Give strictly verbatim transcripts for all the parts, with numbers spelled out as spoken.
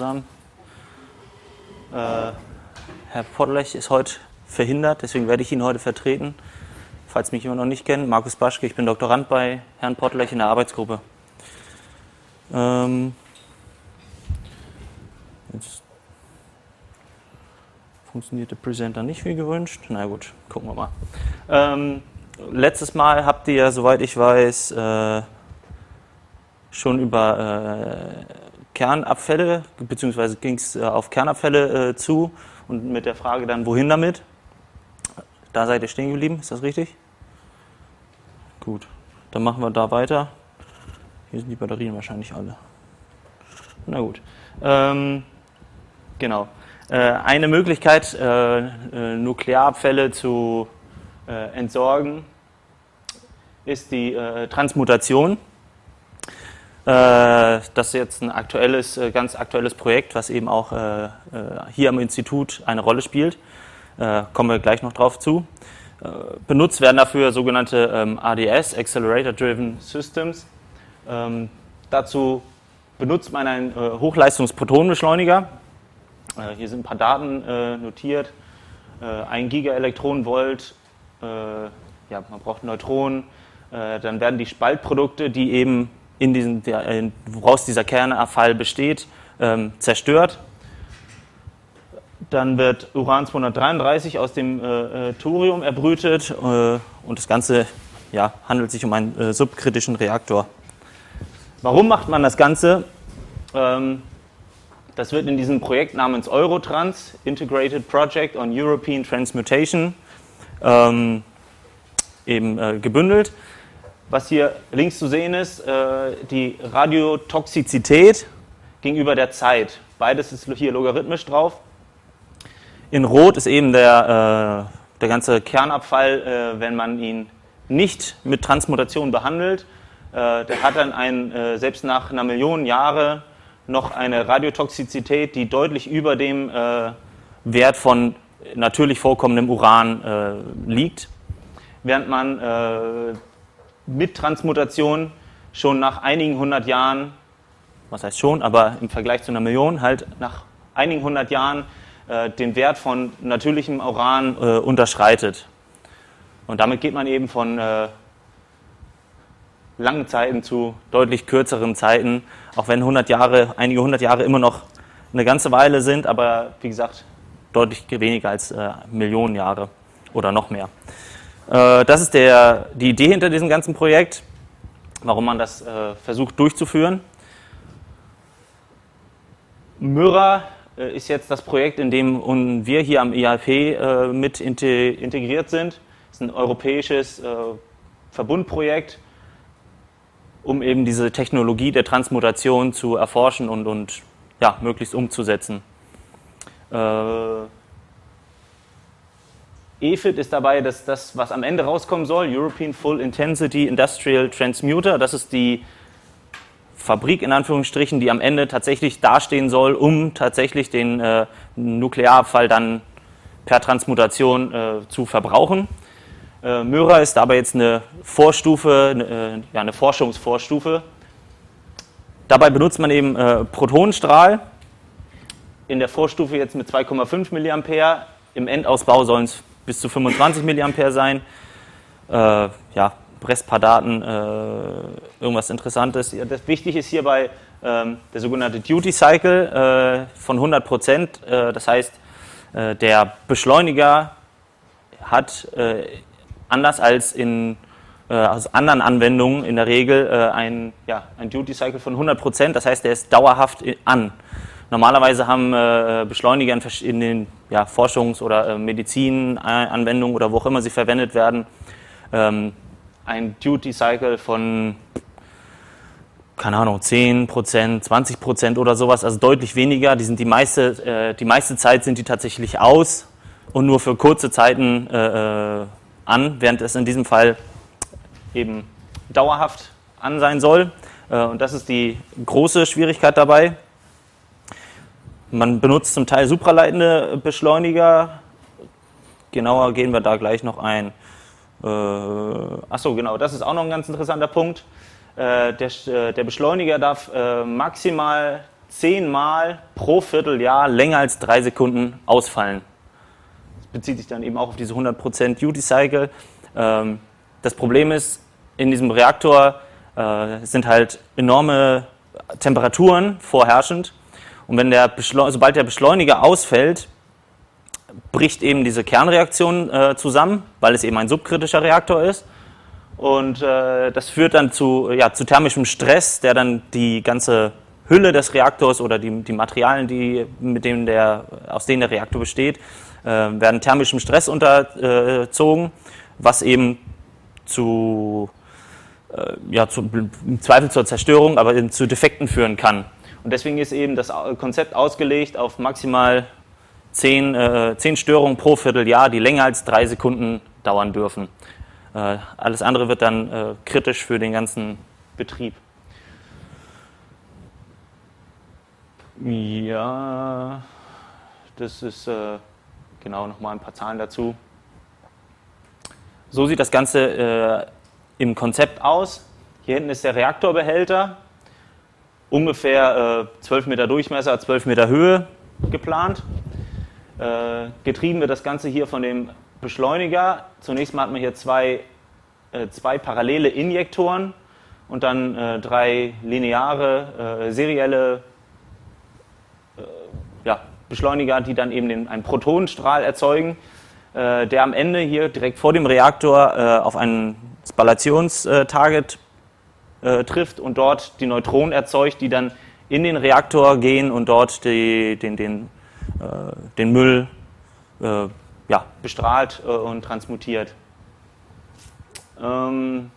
zusammen. Äh, Herr Podlech ist heute verhindert, deswegen werde ich ihn heute vertreten. Falls mich jemand noch nicht kennt, Markus Baschke, ich bin Doktorand bei Herrn Podlech in der Arbeitsgruppe. Ähm, jetzt funktioniert der Presenter nicht wie gewünscht. Na gut, gucken wir mal. Ähm, letztes Mal habt ihr, soweit ich weiß, äh, schon über äh, Kernabfälle, beziehungsweise ging es äh, auf Kernabfälle äh, zu und mit der Frage dann, wohin damit? Da seid ihr stehen geblieben, ist das richtig? Gut, dann machen wir da weiter. Hier sind die Batterien wahrscheinlich alle. Na gut. Ähm, genau. Äh, eine Möglichkeit, äh, äh, Nuklearabfälle zu äh, entsorgen, ist die äh, Transmutation. Äh, das ist jetzt ein aktuelles, äh, ganz aktuelles Projekt, was eben auch äh, äh, hier am Institut eine Rolle spielt. Äh, kommen wir gleich noch drauf zu. Äh, benutzt werden dafür sogenannte ähm, A D S, Accelerator Driven Systems. Ähm, dazu benutzt man einen äh, Hochleistungs-Protonenbeschleuniger. Äh, hier sind ein paar Daten äh, notiert. Äh, ein Gigaelektronenvolt, äh, ja, man braucht Neutronen. Äh, dann werden die Spaltprodukte, die eben in diesen, der, äh, woraus dieser Kernabfall besteht, ähm, zerstört. Dann wird Uran zweihundertdreiunddreißig aus dem äh, Thorium erbrütet äh, und das Ganze ja, handelt sich um einen äh, subkritischen Reaktor. Warum macht man das Ganze? Ähm, das wird in diesem Projekt namens Eurotrans, Integrated Project on European Transmutation, ähm, eben äh, gebündelt. Was hier links zu sehen ist, äh, die Radiotoxizität gegenüber der Zeit. Beides ist hier logarithmisch drauf. In Rot ist eben der, äh, der ganze Kernabfall, äh, wenn man ihn nicht mit Transmutation behandelt. Äh, der hat dann ein, äh, selbst nach einer Million Jahre noch eine Radiotoxizität, die deutlich über dem äh, Wert von natürlich vorkommendem Uran äh, liegt. Während man äh, mit Transmutation schon nach einigen hundert Jahren, was heißt schon, aber im Vergleich zu einer Million, halt nach einigen hundert Jahren äh, den Wert von natürlichem Uran äh, unterschreitet. Und damit geht man eben von äh, langen Zeiten zu deutlich kürzeren Zeiten, auch wenn hundert Jahre, einige hundert Jahre immer noch eine ganze Weile sind, aber wie gesagt, deutlich weniger als äh, Millionen Jahre oder noch mehr. Das ist der, die Idee hinter diesem ganzen Projekt, warum man das äh, versucht durchzuführen. Myra äh, ist jetzt das Projekt, in dem wir hier am I A P äh, mit integriert sind. Es ist ein europäisches äh, Verbundprojekt, um eben diese Technologie der Transmutation zu erforschen und, und ja, möglichst umzusetzen. Äh, E F I T ist dabei, dass das, was am Ende rauskommen soll, European Full Intensity Industrial Transmuter, das ist die Fabrik in Anführungsstrichen, die am Ende tatsächlich dastehen soll, um tatsächlich den äh, Nuklearabfall dann per Transmutation äh, zu verbrauchen. Äh, Myra ist aber jetzt eine Vorstufe, eine, äh, ja, eine Forschungsvorstufe. Dabei benutzt man eben äh, Protonenstrahl, in der Vorstufe jetzt mit zwei Komma fünf Milliampere, im Endausbau sollen es bis zu fünfundzwanzig Milliampere sein. Äh, ja, presst ein paar Daten, äh, irgendwas Interessantes. Ja, das wichtig ist hierbei ähm, der sogenannte Duty Cycle äh, von hundert Prozent. Äh, das heißt, äh, der Beschleuniger hat äh, anders als in äh, aus anderen Anwendungen in der Regel äh, ein, ja, ein Duty Cycle von hundert Prozent. Das heißt, der ist dauerhaft an. Normalerweise haben äh, Beschleuniger in, in den ja, Forschungs- oder äh, Medizinanwendungen oder wo auch immer sie verwendet werden, ähm, ein Duty Cycle von, keine Ahnung, zehn Prozent, zwanzig Prozent oder sowas, also deutlich weniger. Die sind die meiste, äh, die meiste Zeit sind die tatsächlich aus und nur für kurze Zeiten äh, an, während es in diesem Fall eben dauerhaft an sein soll. Äh, und das ist die große Schwierigkeit dabei. Man benutzt zum Teil supraleitende Beschleuniger. Genauer gehen wir da gleich noch ein. Äh, achso, genau, das ist auch noch ein ganz interessanter Punkt. Äh, der, der Beschleuniger darf äh, maximal zehnmal pro Vierteljahr länger als drei Sekunden ausfallen. Das bezieht sich dann eben auch auf diese hundert Prozent Duty Cycle. Ähm, das Problem ist, in diesem Reaktor äh, sind halt enorme Temperaturen vorherrschend. Und wenn der sobald der Beschleuniger ausfällt, bricht eben diese Kernreaktion äh, zusammen, weil es eben ein subkritischer Reaktor ist. Und äh, das führt dann zu, ja, zu thermischem Stress, der dann die ganze Hülle des Reaktors oder die, die Materialien, die, mit denen der, aus denen der Reaktor besteht, äh, werden thermischem Stress unterzogen, was eben zu, äh, ja, zu, im Zweifel zur Zerstörung, aber eben zu Defekten führen kann. Und deswegen ist eben das Konzept ausgelegt auf maximal zehn, äh, zehn Störungen pro Vierteljahr, die länger als drei Sekunden dauern dürfen. Äh, alles andere wird dann äh, kritisch für den ganzen Betrieb. Ja, das ist äh, genau nochmal ein paar Zahlen dazu. So sieht das Ganze äh, im Konzept aus. Hier hinten ist der Reaktorbehälter, ungefähr äh, zwölf Meter Durchmesser, zwölf Meter Höhe geplant. Äh, getrieben wird das Ganze hier von dem Beschleuniger. Zunächst mal hat man hier zwei, äh, zwei parallele Injektoren und dann äh, drei lineare, äh, serielle äh, ja, Beschleuniger, die dann eben den, einen Protonenstrahl erzeugen, äh, der am Ende hier direkt vor dem Reaktor äh, auf einen Spallationstarget äh, trifft und dort die Neutronen erzeugt, die dann in den Reaktor gehen und dort die, den, den, äh, den Müll äh, ja, bestrahlt äh, und transmutiert. Ähm,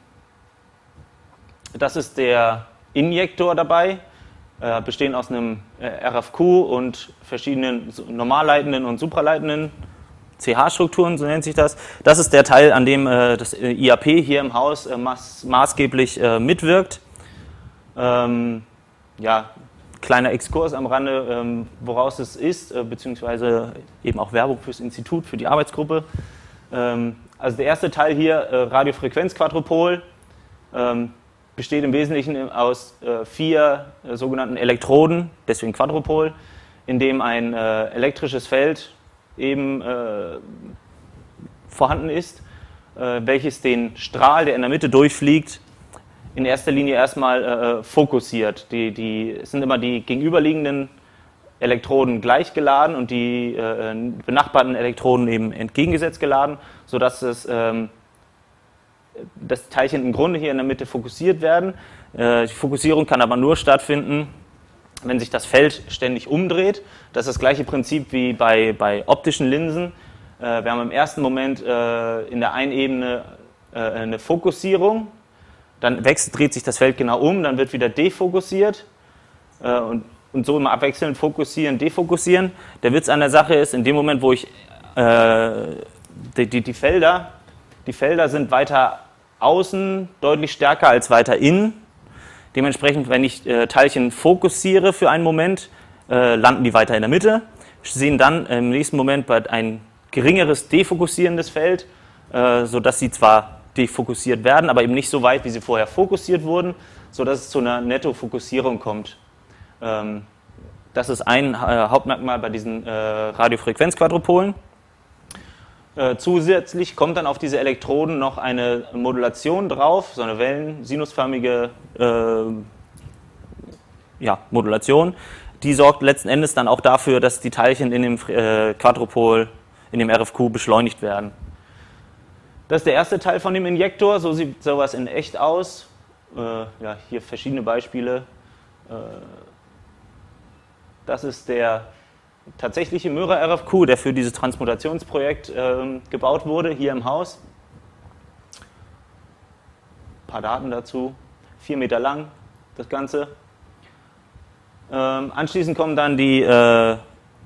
das ist der Injektor dabei, äh, bestehend aus einem äh, R F Q und verschiedenen normalleitenden und supraleitenden C H-Strukturen, so nennt sich das. Das ist der Teil, an dem äh, das I A P hier im Haus äh, maß, maßgeblich äh, mitwirkt. Ähm, ja, kleiner Exkurs am Rande, ähm, woraus es ist, äh, beziehungsweise eben auch Werbung fürs Institut, für die Arbeitsgruppe. Ähm, also der erste Teil hier, äh, Radiofrequenzquadrupol, ähm, besteht im Wesentlichen aus äh, vier äh, sogenannten Elektroden, deswegen Quadrupol, in dem ein äh, elektrisches Feld eben äh, vorhanden ist, äh, welches den Strahl, der in der Mitte durchfliegt, in erster Linie erstmal äh, fokussiert. Die, die, es sind immer die gegenüberliegenden Elektroden gleich geladen und die äh, benachbarten Elektroden eben entgegengesetzt geladen, sodass es, ähm, das Teilchen im Grunde hier in der Mitte fokussiert werden. Äh, die Fokussierung kann aber nur stattfinden, wenn sich das Feld ständig umdreht. Das ist das gleiche Prinzip wie bei, bei optischen Linsen. Äh, wir haben im ersten Moment äh, in der einen Ebene äh, eine Fokussierung, dann wechselt, dreht sich das Feld genau um, dann wird wieder defokussiert äh, und, und so immer abwechselnd fokussieren, defokussieren. Der Witz an der Sache ist, in dem Moment, wo ich äh, die, die, die Felder, die Felder sind weiter außen deutlich stärker als weiter innen. Dementsprechend, wenn ich äh, Teilchen fokussiere für einen Moment, äh, landen die weiter in der Mitte, sehen dann im nächsten Moment ein geringeres defokussierendes Feld, äh, sodass sie zwar defokussiert werden, aber eben nicht so weit, wie sie vorher fokussiert wurden, sodass es zu einer Nettofokussierung kommt. Ähm, das ist ein äh, Hauptmerkmal bei diesen äh, Radiofrequenzquadrupolen. Äh, zusätzlich kommt dann auf diese Elektroden noch eine Modulation drauf, so eine wellensinusförmige äh, ja, Modulation. Die sorgt letzten Endes dann auch dafür, dass die Teilchen in dem äh, Quadrupol, in dem R F Q beschleunigt werden. Das ist der erste Teil von dem Injektor, so sieht sowas in echt aus. Äh, ja, hier verschiedene Beispiele. Äh, das ist der tatsächliche Myra R F Q, der für dieses Transmutationsprojekt äh, gebaut wurde, hier im Haus. Ein paar Daten dazu. Vier Meter lang, das Ganze. Ähm, anschließend kommen dann die äh,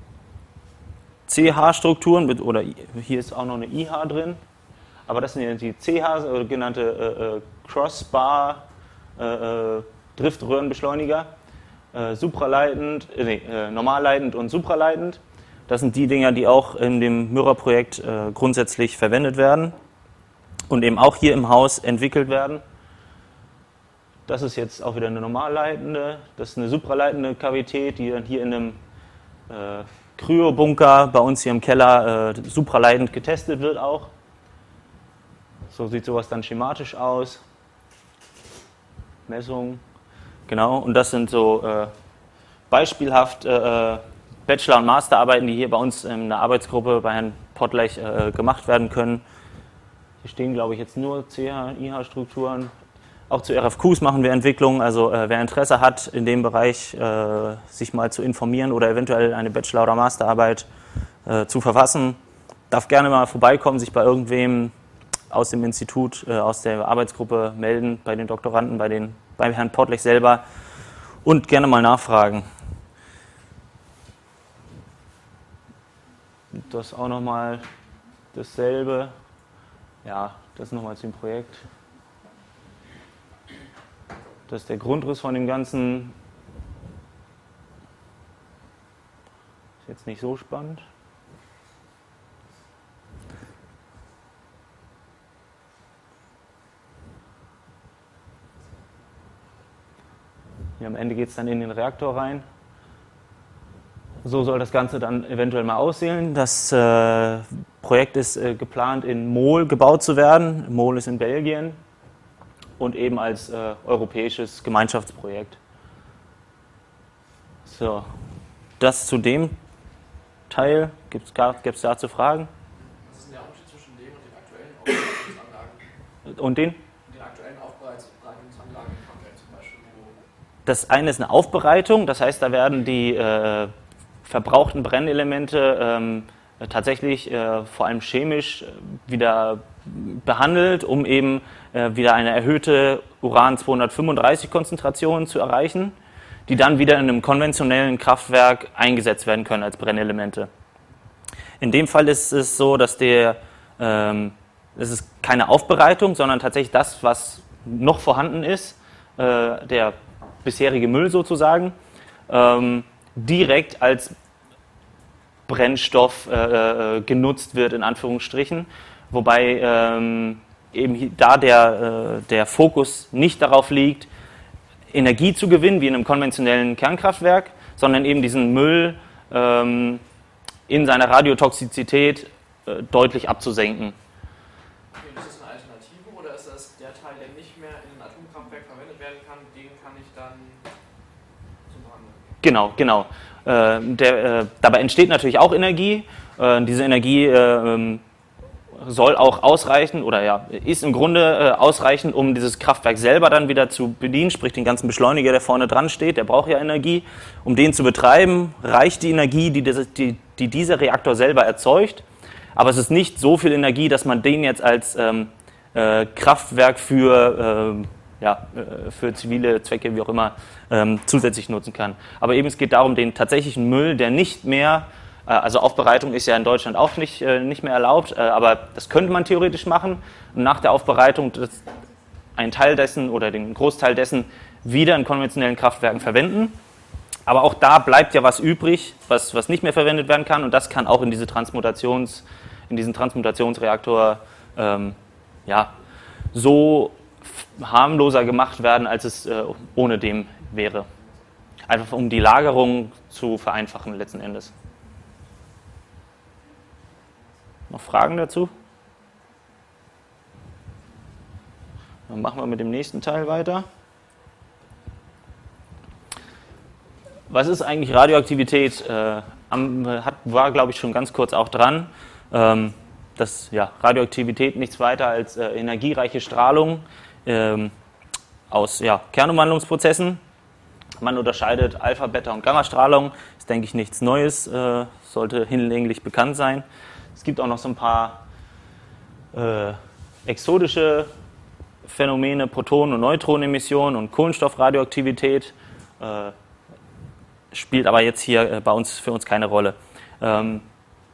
C H-Strukturen, oder hier ist auch noch eine I H drin, aber das sind die C H, äh, genannte äh, Crossbar äh, äh, Driftröhrenbeschleuniger. Äh, supraleitend, äh, nee, äh, normalleitend und supraleitend. Das sind die Dinger, die auch in dem Myra-Projekt äh, grundsätzlich verwendet werden und eben auch hier im Haus entwickelt werden. Das ist jetzt auch wieder eine normalleitende, das ist eine supraleitende Kavität, die dann hier in einem äh, Kryobunker bei uns hier im Keller äh, supraleitend getestet wird auch. So sieht sowas dann schematisch aus. Messung, genau, und das sind so äh, beispielhaft äh, Bachelor- und Masterarbeiten, die hier bei uns in der Arbeitsgruppe bei Herrn Pottlech äh, gemacht werden können. Hier stehen, glaube ich, jetzt nur C H- und I H-Strukturen. Auch zu R F Qs machen wir Entwicklungen, also äh, wer Interesse hat, in dem Bereich äh, sich mal zu informieren oder eventuell eine Bachelor- oder Masterarbeit äh, zu verfassen, darf gerne mal vorbeikommen, sich bei irgendwem aus dem Institut, äh, aus der Arbeitsgruppe melden, bei den Doktoranden, bei, den, bei Herrn Pottlech selber und gerne mal nachfragen. Das ist auch nochmal dasselbe. Ja, das ist nochmal zum Projekt. Das ist der Grundriss von dem Ganzen. Ist jetzt nicht so spannend. Hier am Ende geht es dann in den Reaktor rein. So soll das Ganze dann eventuell mal aussehen. Das äh, Projekt ist äh, geplant, in Mol gebaut zu werden. Mol ist in Belgien und eben als äh, europäisches Gemeinschaftsprojekt. So, das zu dem Teil. Gibt es dazu Fragen? Was ist denn der Unterschied zwischen dem und den aktuellen Aufbereitungsanlagen? Und den? Und den aktuellen Aufbereitungsanlagen in Frankreich zum Beispiel? Wo Das eine ist eine Aufbereitung, das heißt, da werden die äh, verbrauchten Brennelemente ähm, tatsächlich äh, vor allem chemisch äh, wieder behandelt, um eben äh, wieder eine erhöhte Uran zweihundertfünfunddreißig Konzentration zu erreichen, die dann wieder in einem konventionellen Kraftwerk eingesetzt werden können als Brennelemente. In dem Fall ist es so, dass der, ähm, es ist keine Aufbereitung, sondern tatsächlich das, was noch vorhanden ist, äh, der bisherige Müll sozusagen, ähm, direkt als Brennstoff äh, äh, genutzt wird, in Anführungsstrichen, wobei ähm, eben da der, äh, der Fokus nicht darauf liegt, Energie zu gewinnen, wie in einem konventionellen Kernkraftwerk, sondern eben diesen Müll ähm, in seiner Radiotoxizität äh, deutlich abzusenken. okay, ist das eine Alternative oder ist das der Teil, der nicht mehr in einem Atomkraftwerk verwendet werden kann, den kann ich dann zum Branden? Genau, genau. Äh, der, äh, dabei entsteht natürlich auch Energie. Äh, diese Energie äh, soll auch ausreichen oder ja, ist im Grunde äh, ausreichend, um dieses Kraftwerk selber dann wieder zu bedienen, sprich den ganzen Beschleuniger, der vorne dran steht, der braucht ja Energie. Um den zu betreiben, reicht die Energie, die, das, die, die dieser Reaktor selber erzeugt. Aber es ist nicht so viel Energie, dass man den jetzt als ähm, äh, Kraftwerk für äh, ja, für zivile Zwecke, wie auch immer, ähm, zusätzlich nutzen kann. Aber eben es geht darum, den tatsächlichen Müll, der nicht mehr, äh, also Aufbereitung ist ja in Deutschland auch nicht, äh, nicht mehr erlaubt, äh, aber das könnte man theoretisch machen und nach der Aufbereitung das, einen Teil dessen oder den Großteil dessen wieder in konventionellen Kraftwerken verwenden. Aber auch da bleibt ja was übrig, was, was nicht mehr verwendet werden kann und das kann auch in, diese Transmutations, in diesen Transmutationsreaktor ähm, ja, so harmloser gemacht werden, als es äh, ohne dem wäre. Einfach um die Lagerung zu vereinfachen letzten Endes. Noch Fragen dazu? Dann machen wir mit dem nächsten Teil weiter. Was ist eigentlich Radioaktivität? Äh, am, hat, war, glaube ich, schon ganz kurz auch dran. Ähm, dass ja, Radioaktivität nichts weiter als äh, energiereiche Strahlung ähm, aus ja, Kernumwandlungsprozessen. Man unterscheidet Alpha-, Beta- und Gamma-Strahlung. Ist, denke ich, nichts Neues, äh, sollte hinlänglich bekannt sein. Es gibt auch noch so ein paar äh, exotische Phänomene, Protonen- und Neutronenemission und Kohlenstoffradioaktivität. Äh, spielt aber jetzt hier äh, bei uns für uns keine Rolle. Ähm,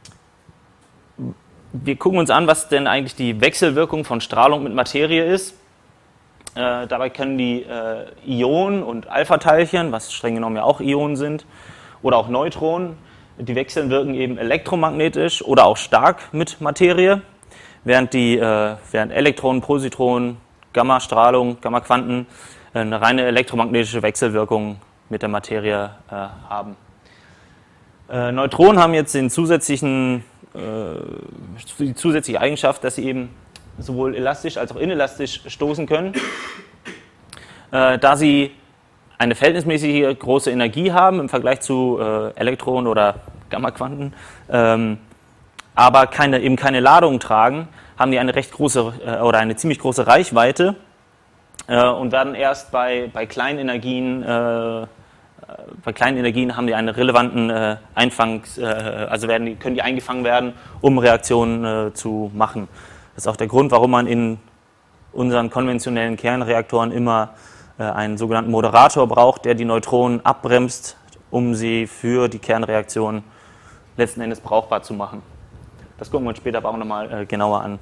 wir gucken uns an, was denn eigentlich die Wechselwirkung von Strahlung mit Materie ist. Äh, dabei können die äh, Ionen und Alpha-Teilchen, was streng genommen ja auch Ionen sind, oder auch Neutronen, die wechseln wirken eben elektromagnetisch oder auch stark mit Materie, während die äh, während Elektronen, Positronen, Gamma-Strahlung, Gamma-Quanten eine reine elektromagnetische Wechselwirkung mit der Materie äh, haben. Äh, Neutronen haben jetzt den zusätzlichen, äh, die zusätzliche Eigenschaft, dass sie eben sowohl elastisch als auch inelastisch stoßen können, äh, da sie eine verhältnismäßig große Energie haben im Vergleich zu äh, Elektronen oder Gammaquanten, ähm, aber keine, eben keine Ladung tragen, haben die eine recht große äh, oder eine ziemlich große Reichweite äh, und werden erst bei, bei kleinen Energien, äh, bei kleinen Energien haben die einen relevanten äh, Einfangs, äh, also werden die, können die eingefangen werden, um Reaktionen äh, zu machen. Das ist auch der Grund, warum man in unseren konventionellen Kernreaktoren immer äh, einen sogenannten Moderator braucht, der die Neutronen abbremst, um sie für die Kernreaktion letzten Endes brauchbar zu machen. Das gucken wir uns später aber auch nochmal äh, genauer an.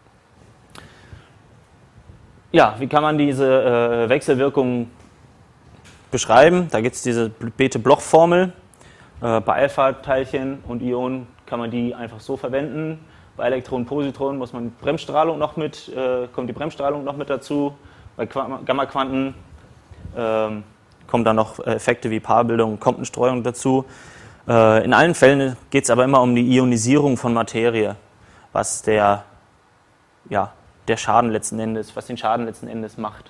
Ja, wie kann man diese äh, Wechselwirkung beschreiben? Da gibt es diese Bethe-Bloch-Formel. Äh, bei Alpha-Teilchen und Ionen kann man die einfach so verwenden. Bei Elektronen, Positronen muss man Bremsstrahlung noch mit, äh, kommt die Bremsstrahlung noch mit dazu. Bei Gammaquanten ähm, kommen dann noch Effekte wie Paarbildung und Comptonstreuung dazu. Äh, in allen Fällen geht es aber immer um die Ionisierung von Materie, was der, ja, der Schaden letzten Endes, was den Schaden letzten Endes macht.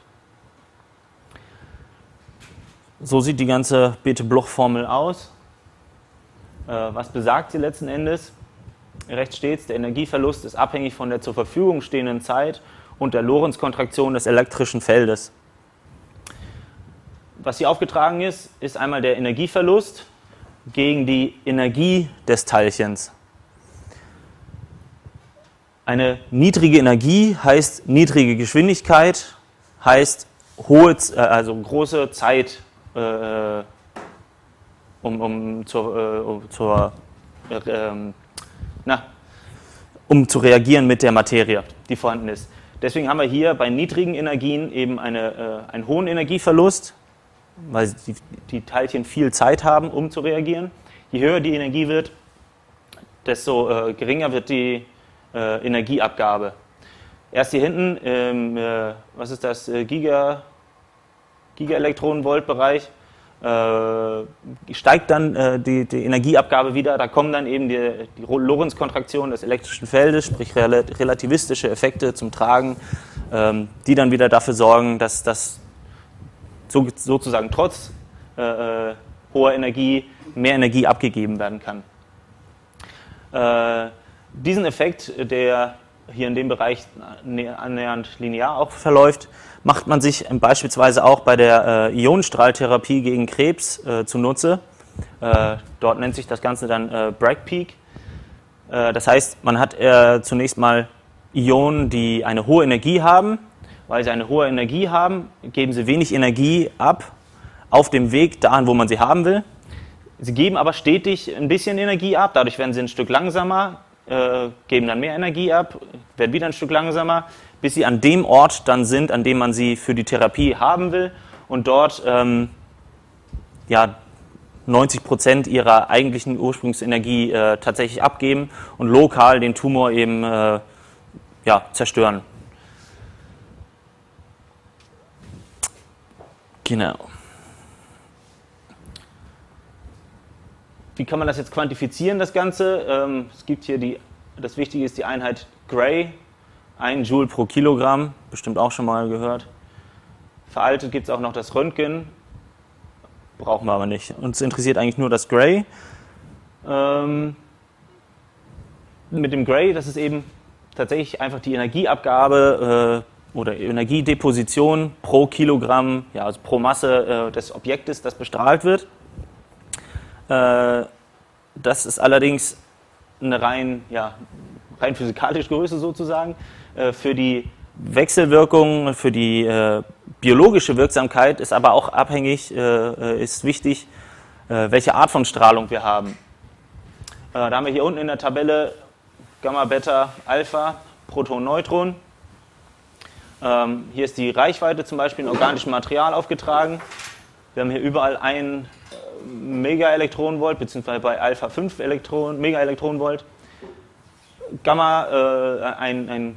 So sieht die ganze Bethe-Bloch-Formel aus. Äh, was besagt sie letzten Endes? Rechts steht, der Energieverlust ist abhängig von der zur Verfügung stehenden Zeit und der Lorentz-Kontraktion des elektrischen Feldes. Was hier aufgetragen ist, ist einmal der Energieverlust gegen die Energie des Teilchens. Eine niedrige Energie heißt niedrige Geschwindigkeit, heißt hohe, also große Zeit, äh, um, um zur, äh, um zur äh, Na, um zu reagieren mit der Materie, die vorhanden ist. Deswegen haben wir hier bei niedrigen Energien eben eine, äh, einen hohen Energieverlust, weil die, die Teilchen viel Zeit haben, um zu reagieren. Je höher die Energie wird, desto äh, geringer wird die äh, Energieabgabe. Erst hier hinten, im, äh, was ist das, äh, Giga, Gigaelektronenvolt-Bereich, Äh, steigt dann äh, die, die Energieabgabe wieder, da kommen dann eben die, die Lorentz-Kontraktion des elektrischen Feldes, sprich rel relativistische Effekte zum Tragen, ähm, die dann wieder dafür sorgen, dass das so, sozusagen trotz äh, hoher Energie mehr Energie abgegeben werden kann. Äh, diesen Effekt, der hier in dem Bereich annähernd linear auch verläuft, macht man sich beispielsweise auch bei der äh, Ionenstrahltherapie gegen Krebs äh, zunutze. Äh, dort nennt sich das Ganze dann äh, Bragg Peak. Äh, das heißt, man hat äh, zunächst mal Ionen, die eine hohe Energie haben. Weil sie eine hohe Energie haben, geben sie wenig Energie ab auf dem Weg dahin, wo man sie haben will. Sie geben aber stetig ein bisschen Energie ab, dadurch werden sie ein Stück langsamer, äh, geben dann mehr Energie ab, werden wieder ein Stück langsamer, bis sie an dem Ort dann sind, an dem man sie für die Therapie haben will und dort ähm, ja, neunzig Prozent ihrer eigentlichen Ursprungsenergie äh, tatsächlich abgeben und lokal den Tumor eben äh, ja, zerstören. Genau. Wie kann man das jetzt quantifizieren, das Ganze? Ähm, es gibt hier die, das Wichtige ist die Einheit Gray, ein Joule pro Kilogramm, bestimmt auch schon mal gehört. Veraltet gibt es auch noch das Röntgen, brauchen wir aber nicht. Uns interessiert eigentlich nur das Gray. Ähm, mit dem Gray, das ist eben tatsächlich einfach die Energieabgabe äh, oder Energiedeposition pro Kilogramm, ja, also pro Masse äh, des Objektes, das bestrahlt wird. Äh, das ist allerdings eine rein, ja, rein physikalische Größe sozusagen. Äh, für die Wechselwirkung, für die äh, biologische Wirksamkeit ist aber auch abhängig, äh, ist wichtig, äh, welche Art von Strahlung wir haben. Äh, da haben wir hier unten in der Tabelle Gamma, Beta, Alpha, Proton, Neutron. Ähm, hier ist die Reichweite zum Beispiel in organischem Material aufgetragen. Wir haben hier überall ein äh, Megaelektronenvolt, beziehungsweise bei Alpha fünf Elektron, Megaelektronenvolt. Gamma äh, ein, ein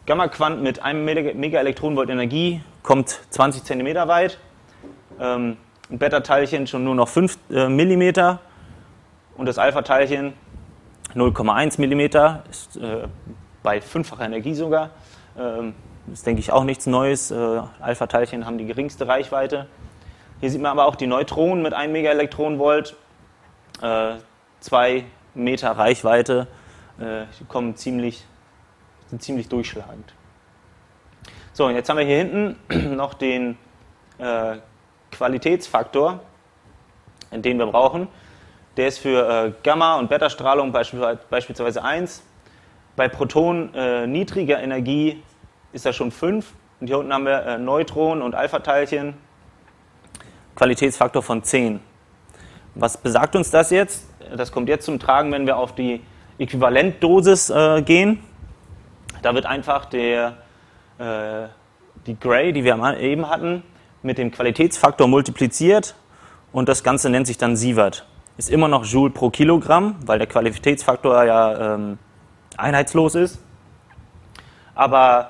Gamma-Quant mit einem Megaelektronenvolt Energie kommt zwanzig Zentimeter weit. Ähm, ein Beta-Teilchen schon nur noch fünf äh, Millimeter und das Alpha-Teilchen null Komma eins Millimeter, ist äh, bei fünffacher Energie sogar. Ähm, das ist, denke ich, auch nichts Neues. Äh, Alpha-Teilchen haben die geringste Reichweite. Hier sieht man aber auch die Neutronen mit einem Megaelektronenvolt, äh, zwei Meter Reichweite, äh, die kommen ziemlich, sind ziemlich durchschlagend. So, und jetzt haben wir hier hinten noch den äh, Qualitätsfaktor, den wir brauchen. Der ist für äh, Gamma- und Beta-Strahlung beispielsweise, beispielsweise eins. Bei Protonen äh, niedriger Energie ist er schon fünf. Und hier unten haben wir äh, Neutronen und Alpha-Teilchen. Qualitätsfaktor von zehn. Was besagt uns das jetzt? Das kommt jetzt zum Tragen, wenn wir auf die Äquivalentdosis äh, gehen. Da wird einfach der, äh, die Gray, die wir eben hatten, mit dem Qualitätsfaktor multipliziert und das Ganze nennt sich dann Sievert. Ist immer noch Joule pro Kilogramm, weil der Qualitätsfaktor ja ähm, einheitslos ist. Aber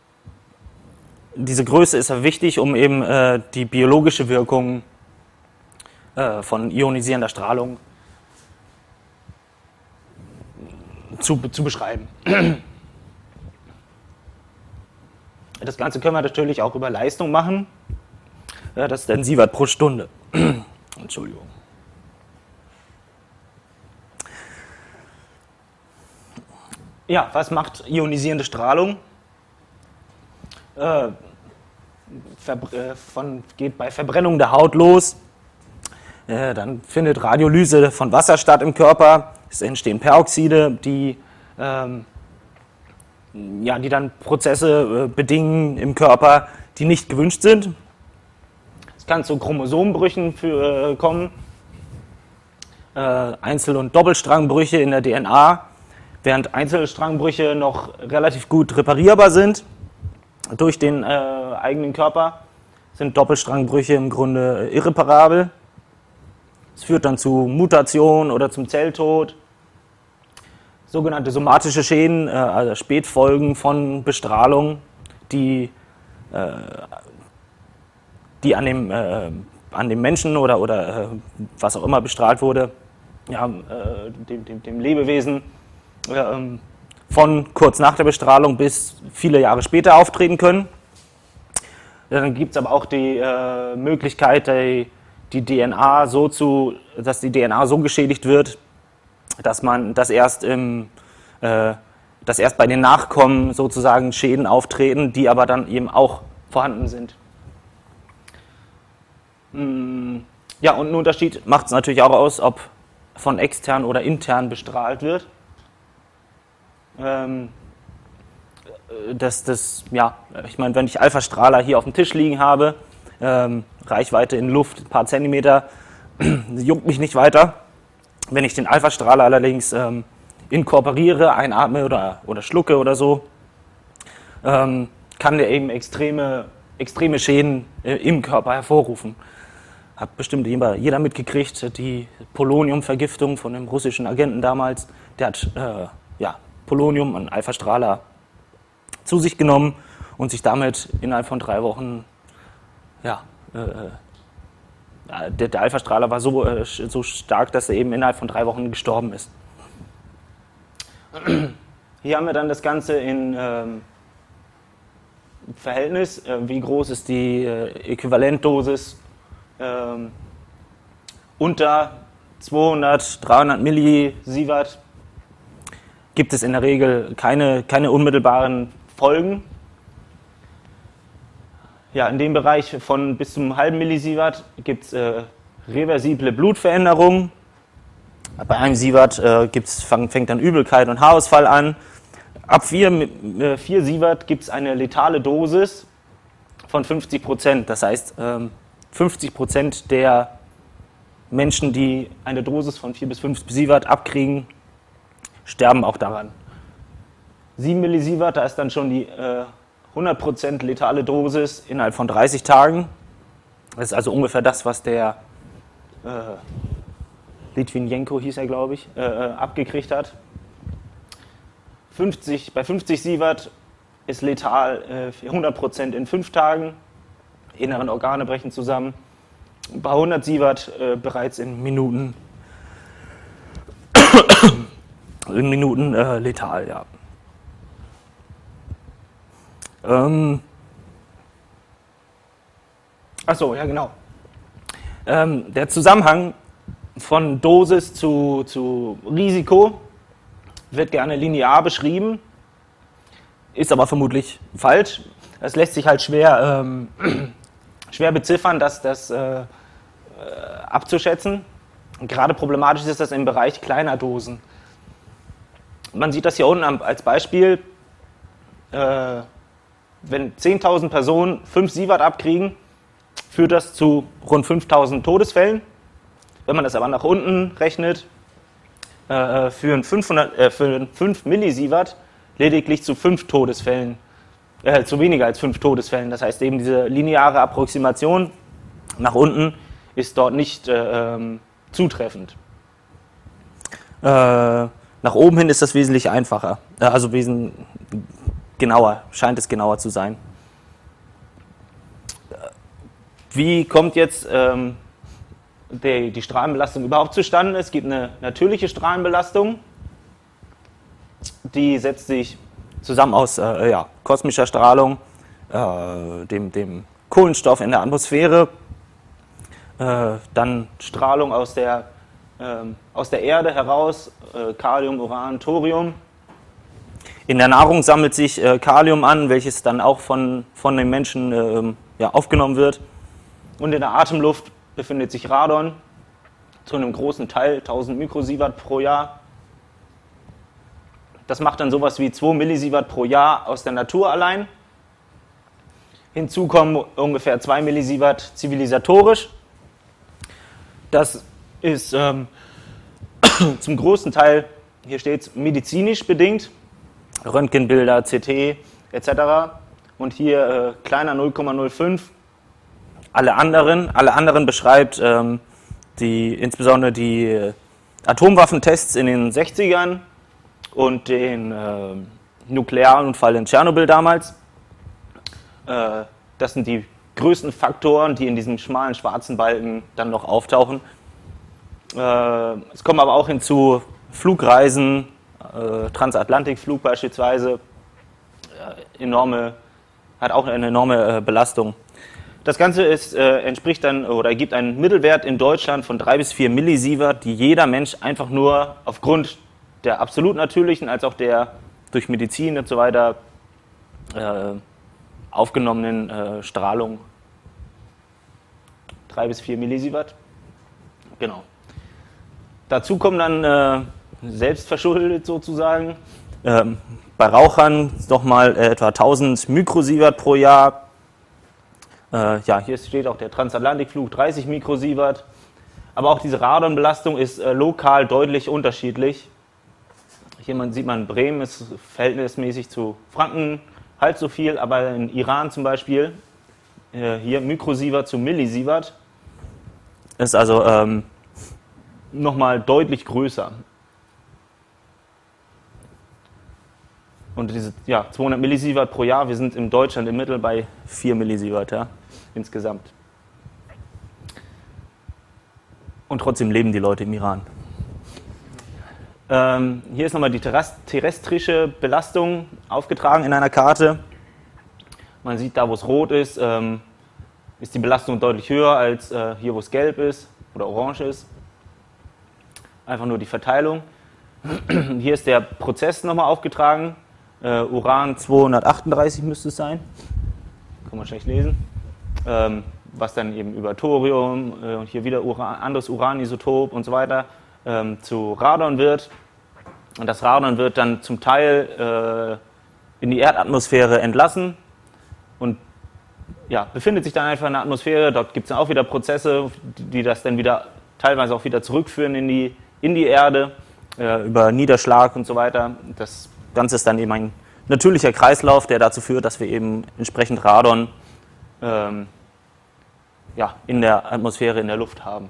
diese Größe ist ja wichtig, um eben äh, die biologische Wirkung äh, von ionisierender Strahlung zu, zu beschreiben. Das Ganze können wir natürlich auch über Leistung machen. Ja, das ist dann Sievert pro Stunde. Entschuldigung. Ja, was macht ionisierende Strahlung? Äh, von, geht bei Verbrennung der Haut los. Äh, dann findet Radiolyse von Wasser statt im Körper. Es entstehen Peroxide, die, ähm, ja, die dann Prozesse äh, bedingen im Körper, die nicht gewünscht sind. Es kann zu Chromosomenbrüchen für, äh, kommen. Äh, Einzel- und Doppelstrangbrüche in der D N A. Während Einzelstrangbrüche noch relativ gut reparierbar sind durch den äh, eigenen Körper, sind Doppelstrangbrüche im Grunde irreparabel. Es führt dann zu Mutation oder zum Zelltod. Sogenannte somatische Schäden, äh, also Spätfolgen von Bestrahlung, die, äh, die an, dem, äh, an dem Menschen oder, oder äh, was auch immer bestrahlt wurde, ja, äh, dem, dem, dem Lebewesen, von kurz nach der Bestrahlung bis viele Jahre später auftreten können. Dann gibt es aber auch die äh, Möglichkeit, die, die D N A so zu, dass die D N A so geschädigt wird, dass man das erst im, äh, dass erst bei den Nachkommen sozusagen Schäden auftreten, die aber dann eben auch vorhanden sind. Ja, und ein Unterschied macht es natürlich auch aus, ob von extern oder intern bestrahlt wird. Das, das, ja, ich meine, wenn ich Alpha-Strahler hier auf dem Tisch liegen habe, ähm, Reichweite in Luft ein paar Zentimeter, juckt mich nicht weiter. Wenn ich den Alpha-Strahler allerdings ähm, inkorporiere, einatme oder, oder schlucke oder so, ähm, kann der eben extreme, extreme Schäden äh, im Körper hervorrufen. Hat bestimmt jeder mitgekriegt, die Polonium-Vergiftung von dem russischen Agenten damals, der hat äh, ja, Polonium, ein Alpha-Strahler, zu sich genommen und sich damit innerhalb von drei Wochen, ja, äh, der, der Alpha-Strahler war so, äh, so stark, dass er eben innerhalb von drei Wochen gestorben ist. Hier haben wir dann das Ganze in ähm, Verhältnis, äh, wie groß ist die äh, Äquivalentdosis ähm, unter zweihundert, dreihundert Millisievert. Gibt es in der Regel keine, keine unmittelbaren Folgen. Ja, in dem Bereich von bis zum halben Millisievert gibt es äh, reversible Blutveränderungen. Bei einem Sievert äh, gibt's, fang, fängt dann Übelkeit und Haarausfall an. Ab vier Sievert gibt es eine letale Dosis von fünfzig Prozent. Das heißt, ähm, fünfzig Prozent der Menschen, die eine Dosis von vier bis fünf Sievert abkriegen, sterben auch daran. sieben Millisievert, da ist dann schon die äh, hundert Prozent letale Dosis innerhalb von dreißig Tagen. Das ist also ungefähr das, was der äh, Litvinenko hieß er, glaube ich, äh, abgekriegt hat. fünfzig, bei fünfzig Sievert ist letal äh, hundert Prozent in fünf Tagen, inneren Organe brechen zusammen. Bei hundert Sievert äh, bereits in Minuten, in Minuten äh, letal, ja. Ähm, Achso, ja genau. Ähm, der Zusammenhang von Dosis zu, zu Risiko wird gerne linear beschrieben, ist aber vermutlich falsch. Es lässt sich halt schwer, ähm, schwer beziffern, dass das äh, äh, abzuschätzen. Und gerade problematisch ist das im Bereich kleiner Dosen. Man sieht das hier unten als Beispiel. Äh, wenn zehntausend Personen fünf Sievert abkriegen, führt das zu rund fünftausend Todesfällen. Wenn man das aber nach unten rechnet, äh, führen fünfhundert, äh, für fünf Millisievert lediglich zu fünf Todesfällen, äh, zu weniger als fünf Todesfällen. Das heißt eben, diese lineare Approximation nach unten ist dort nicht äh, ähm, zutreffend. Äh, nach oben hin ist das wesentlich einfacher, äh, also wesentlich genauer, scheint es genauer zu sein. Wie kommt jetzt ähm, die, die Strahlenbelastung überhaupt zustande? Es gibt eine natürliche Strahlenbelastung, die setzt sich zusammen aus äh, ja, kosmischer Strahlung, äh, dem, dem Kohlenstoff in der Atmosphäre, äh, dann Strahlung aus der, äh, aus der Erde heraus, äh, Kalium, Uran, Thorium. In der Nahrung sammelt sich äh, Kalium an, welches dann auch von, von den Menschen äh, ja, aufgenommen wird. Und in der Atemluft befindet sich Radon, zu einem großen Teil, tausend Mikrosievert pro Jahr. Das macht dann sowas wie zwei Millisievert pro Jahr aus der Natur allein. Hinzu kommen ungefähr zwei Millisievert zivilisatorisch. Das ist ähm, zum großen Teil, hier steht es, medizinisch bedingt. Röntgenbilder, C T et cetera. Und hier äh, kleiner null Komma null fünf. Alle anderen, alle anderen beschreibt ähm, die, insbesondere die äh, Atomwaffentests in den sechzigern und den äh, Nuklearunfall in Tschernobyl damals. Äh, das sind die größten Faktoren, die in diesem schmalen schwarzen Balken dann noch auftauchen. Äh, es kommen aber auch hinzu Flugreisen, äh, Transatlantikflug beispielsweise, äh, enorme, hat auch eine enorme äh, Belastung. Das Ganze ist, äh, entspricht dann oder ergibt einen Mittelwert in Deutschland von drei bis vier Millisievert, die jeder Mensch einfach nur aufgrund der absolut natürlichen als auch der durch Medizin und so weiter äh, aufgenommenen äh, Strahlung. drei bis vier Millisievert. Genau. Dazu kommen dann äh, selbstverschuldet sozusagen ähm, bei Rauchern nochmal äh, etwa tausend Mikrosievert pro Jahr. Äh, ja, hier steht auch der Transatlantikflug dreißig Mikrosievert. Aber auch diese Radonbelastung ist äh, lokal deutlich unterschiedlich. Hier man, sieht man, Bremen ist verhältnismäßig zu Franken halb so viel, aber in Iran zum Beispiel, äh, hier Mikrosievert zu Millisievert, ist also ähm, nochmal deutlich größer. Und diese ja, zweihundert Millisievert pro Jahr, wir sind in Deutschland im Mittel bei vier Millisievert, ja, insgesamt. Und trotzdem leben die Leute im Iran. Ähm, hier ist nochmal die terrestrische Belastung aufgetragen in einer Karte. Man sieht, da wo es rot ist, ähm, ist die Belastung deutlich höher als äh, hier, wo es gelb ist oder orange ist. Einfach nur die Verteilung. Hier ist der Prozess nochmal aufgetragen. Uh, Uran zweihundertachtunddreißig müsste es sein, kann man schlecht lesen, ähm, was dann eben über Thorium äh, und hier wieder Uran, anderes Uranisotop und so weiter ähm, zu Radon wird. Und das Radon wird dann zum Teil äh, in die Erdatmosphäre entlassen und ja, befindet sich dann einfach in der Atmosphäre. Dort gibt es dann auch wieder Prozesse, die das dann wieder teilweise auch wieder zurückführen in die, in die Erde, äh, über Niederschlag und so weiter. Das Ganze ist dann eben ein natürlicher Kreislauf, der dazu führt, dass wir eben entsprechend Radon ähm, ja, in der Atmosphäre, in der Luft haben.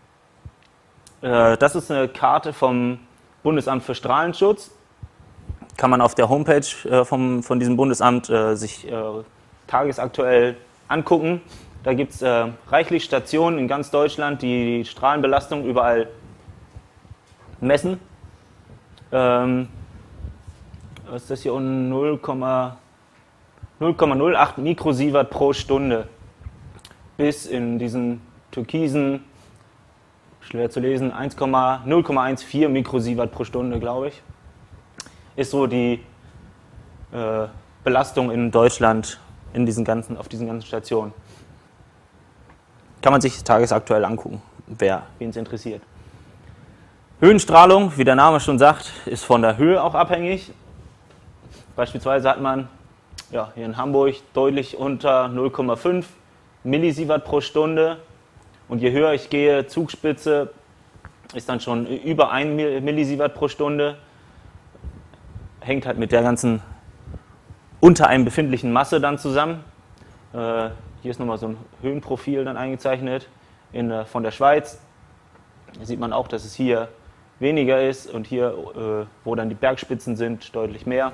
Äh, das ist eine Karte vom Bundesamt für Strahlenschutz. kann man auf der Homepage äh, vom, von diesem Bundesamt äh, sich äh, tagesaktuell angucken. Da gibt es äh, reichlich Stationen in ganz Deutschland, die die Strahlenbelastung überall messen. Ähm, was ist das hier unten? null Komma null acht Mikrosievert pro Stunde. Bis in diesen türkisen, schwer zu lesen, null Komma vierzehn Mikrosievert pro Stunde, glaube ich. Ist so die äh, Belastung in Deutschland in diesen ganzen, auf diesen ganzen Stationen. Kann man sich tagesaktuell angucken, wer wen es interessiert. Höhenstrahlung, wie der Name schon sagt, ist von der Höhe auch abhängig. Beispielsweise hat man ja, hier in Hamburg deutlich unter null Komma fünf Millisievert pro Stunde. Und je höher ich gehe, Zugspitze, ist dann schon über ein Millisievert pro Stunde. Hängt halt mit der ganzen unter einem befindlichen Masse dann zusammen. Äh, hier ist nochmal so ein Höhenprofil dann eingezeichnet in, äh, von der Schweiz. Da sieht man auch, dass es hier weniger ist und hier, äh, wo dann die Bergspitzen sind, deutlich mehr.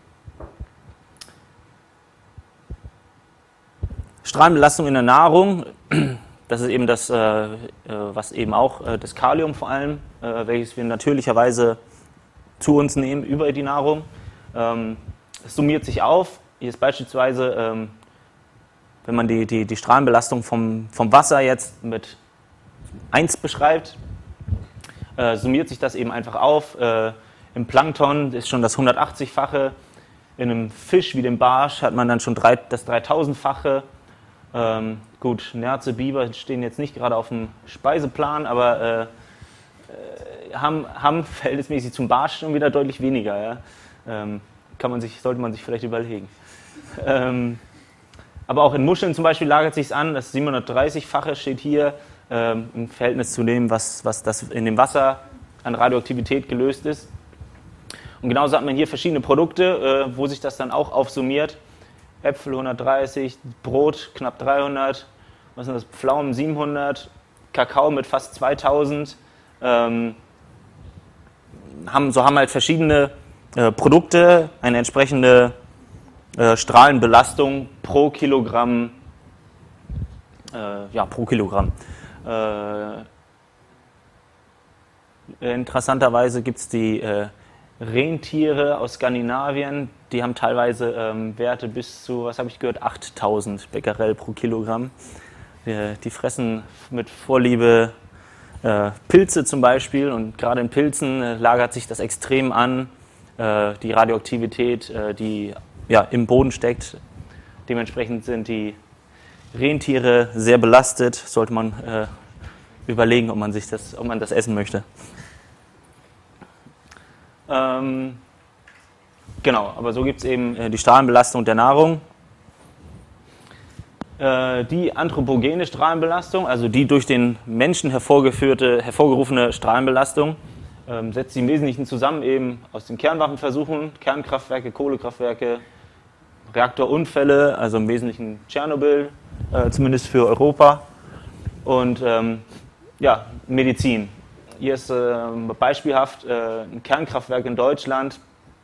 Strahlenbelastung in der Nahrung, das ist eben das, äh, was eben auch äh, das Kalium vor allem, äh, welches wir natürlicherweise zu uns nehmen über die Nahrung. Ähm, es summiert sich auf. Hier ist beispielsweise, ähm, wenn man die, die, die Strahlenbelastung vom, vom Wasser jetzt mit eins beschreibt, äh, summiert sich das eben einfach auf. Äh, Im Plankton ist schon das hundertachtzig-fache, in einem Fisch wie dem Barsch hat man dann schon drei, das dreitausend-fache. Ähm, gut, Nerze, Biber stehen jetzt nicht gerade auf dem Speiseplan, aber äh, äh, haben, haben verhältnismäßig zum Barsch schon wieder deutlich weniger. Ja? Ähm, kann man sich, sollte man sich vielleicht überlegen. Ähm, aber auch in Muscheln zum Beispiel lagert sich es an, das siebenhundertdreißig-fache steht hier ähm, im Verhältnis zu dem, was, was das in dem Wasser an Radioaktivität gelöst ist. Und genauso hat man hier verschiedene Produkte, äh, wo sich das dann auch aufsummiert. Äpfel hundertdreißig, Brot knapp dreihundert, was sind das? Pflaumen siebenhundert, Kakao mit fast zweitausend. Ähm, haben, so haben halt verschiedene äh, Produkte eine entsprechende äh, Strahlenbelastung pro Kilogramm. Äh, ja, pro Kilogramm. Äh, interessanterweise gibt es die äh, Rentiere aus Skandinavien, die haben teilweise ähm, Werte bis zu, was habe ich gehört, achttausend Becquerel pro Kilogramm. Die, die fressen mit Vorliebe äh, Pilze zum Beispiel und gerade in Pilzen äh, lagert sich das extrem an, äh, die Radioaktivität, äh, die ja, im Boden steckt. Dementsprechend sind die Rentiere sehr belastet, sollte man äh, überlegen, ob man, sich das, ob man das essen möchte. Ähm, genau, aber so gibt es eben äh, die Strahlenbelastung der Nahrung. Äh, die anthropogene Strahlenbelastung, also die durch den Menschen hervorgeführte, hervorgerufene Strahlenbelastung, ähm, setzt sich im Wesentlichen zusammen eben aus den Kernwaffenversuchen, Kernkraftwerke, Kohlekraftwerke, Reaktorunfälle, also im Wesentlichen Tschernobyl, äh, zumindest für Europa, und ähm, ja, Medizin. Hier ist äh, beispielhaft äh, ein Kernkraftwerk in Deutschland,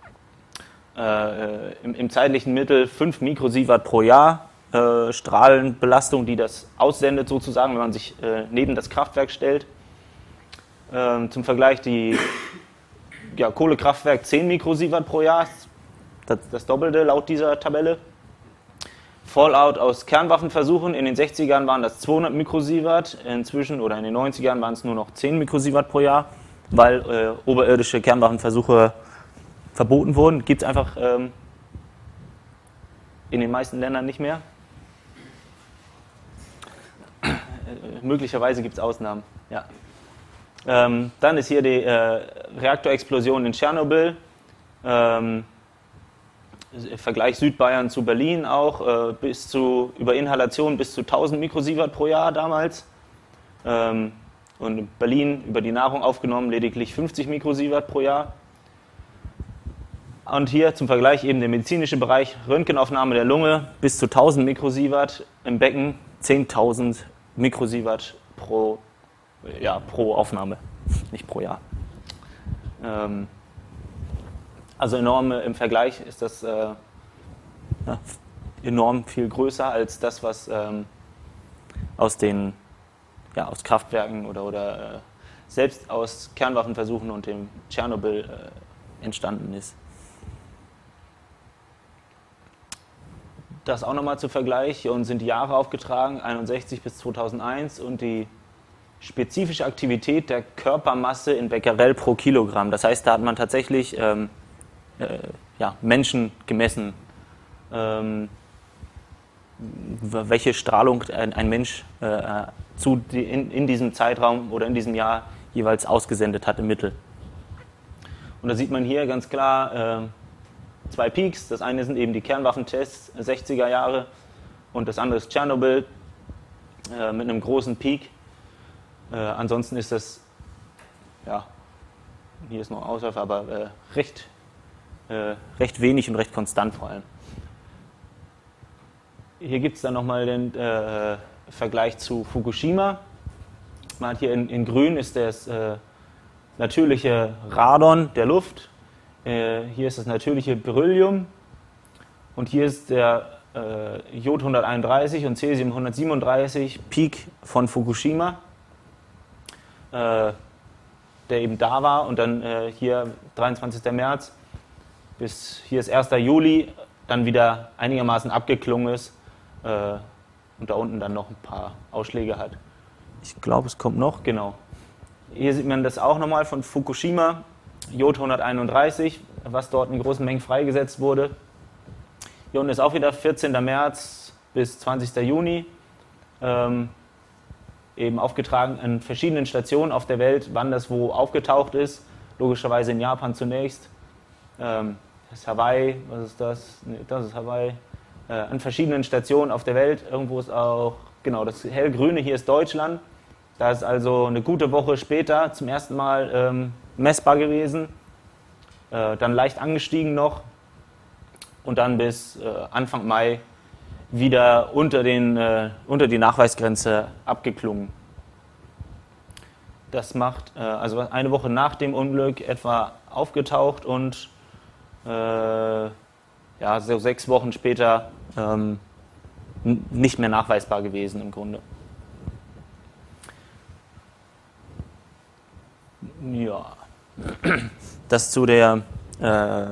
äh, im, im zeitlichen Mittel fünf Mikrosievert pro Jahr äh, Strahlenbelastung, die das aussendet sozusagen, wenn man sich äh, neben das Kraftwerk stellt. Äh, zum Vergleich die ja, Kohlekraftwerk zehn Mikrosievert pro Jahr, das, das Doppelte laut dieser Tabelle. Fallout aus Kernwaffenversuchen, in den sechzigern waren das zweihundert Mikrosievert, inzwischen oder in den neunzigern waren es nur noch zehn Mikrosievert pro Jahr, weil äh, oberirdische Kernwaffenversuche verboten wurden. Gibt es einfach ähm, in den meisten Ländern nicht mehr. Äh, möglicherweise gibt es Ausnahmen. Ja. Ähm, dann ist hier die äh, Reaktorexplosion in Tschernobyl. Ähm, Vergleich Südbayern zu Berlin auch, äh, bis zu, über Inhalation bis zu tausend Mikrosievert pro Jahr damals. Ähm, und in Berlin über die Nahrung aufgenommen lediglich fünfzig Mikrosievert pro Jahr. Und hier zum Vergleich eben der medizinische Bereich, Röntgenaufnahme der Lunge bis zu tausend Mikrosievert, im Becken zehntausend Mikrosievert pro, ja, pro Aufnahme, nicht pro Jahr. Ähm, Also enorm im Vergleich ist das äh, ja, enorm viel größer als das, was ähm, aus den ja, aus Kraftwerken oder, oder äh, selbst aus Kernwaffenversuchen und dem Tschernobyl äh, entstanden ist. Das auch nochmal zu Vergleich. Hier unten sind die Jahre aufgetragen, einundsechzig bis zweitausendeins, und die spezifische Aktivität der Körpermasse in Becquerel pro Kilogramm. Das heißt, da hat man tatsächlich ähm, äh, ja, Menschen gemessen, ähm, welche Strahlung ein, ein Mensch äh, zu die, in, in diesem Zeitraum oder in diesem Jahr jeweils ausgesendet hat im Mittel. Und da sieht man hier ganz klar äh, zwei Peaks. Das eine sind eben die Kernwaffentests sechziger Jahre und das andere ist Tschernobyl äh, mit einem großen Peak. Äh, ansonsten ist das, ja, hier ist noch Ausläufer, aber äh, recht, äh, recht wenig und recht konstant vor allem. Hier gibt es dann nochmal den äh, Vergleich zu Fukushima. Man hat hier in, in grün ist das äh, natürliche Radon der Luft. Äh, hier ist das natürliche Beryllium. Und hier ist der äh, Jod hunderteinunddreißig und Cäsium hundertsiebenunddreißig Peak von Fukushima, äh, der eben da war. Und dann äh, hier dreiundzwanzigster März bis hier ist erster Juli, dann wieder einigermaßen abgeklungen ist. Äh, und da unten dann noch ein paar Ausschläge hat. Ich glaube, es kommt noch, genau. Hier sieht man das auch nochmal von Fukushima, Jod hunderteinunddreißig, was dort in großen Mengen freigesetzt wurde. Hier unten ist auch wieder vierzehnter März bis zwanzigster Juni, ähm, eben aufgetragen an verschiedenen Stationen auf der Welt, wann das wo aufgetaucht ist. Logischerweise in Japan zunächst. Ähm, das ist Hawaii, was ist das? Nee, das ist Hawaii. Äh, an verschiedenen Stationen auf der Welt. Irgendwo ist auch, genau, das hellgrüne hier ist Deutschland. Da ist also eine gute Woche später zum ersten Mal ähm, messbar gewesen. Äh, dann leicht angestiegen noch. Und dann bis äh, Anfang Mai wieder unter, den, äh, unter die Nachweisgrenze abgeklungen. Das macht äh, also eine Woche nach dem Unglück etwa aufgetaucht und äh, ja, so sechs Wochen später ähm, nicht mehr nachweisbar gewesen im Grunde. Ja, das zu der äh,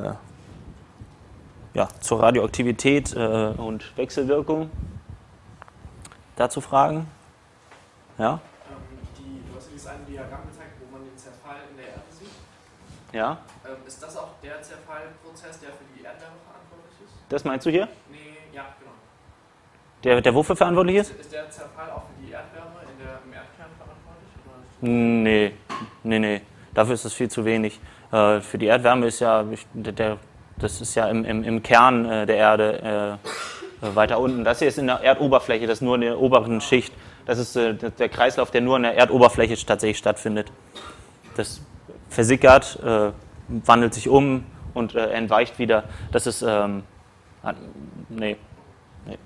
ja, zur Radioaktivität äh, und Wechselwirkung. Dazu Fragen? Ja? Ähm, die, du hast dieses eine Diagramm gezeigt, wo man den Zerfall in der Erde sieht. Ja. Ähm, ist das auch der Zerfallprozess, der für die Erdwärme verantwortlich ist? Das meinst du hier? Nee, ja, genau. Der, der wofür verantwortlich ist? Ist, ist der Zerfall auch für die Erdwärme in der, im Erdkern verantwortlich? Oder? Nee, nee, nee. Dafür ist das viel zu wenig. Äh, für die Erdwärme ist ja, der, das ist ja im, im, im Kern äh, der Erde äh, weiter unten. Das hier ist in der Erdoberfläche, das ist nur in der oberen Schicht. Das ist äh, der Kreislauf, der nur in der Erdoberfläche tatsächlich stattfindet. Das versickert, äh, wandelt sich um und äh, entweicht wieder. Das ist, ähm, nee, nee.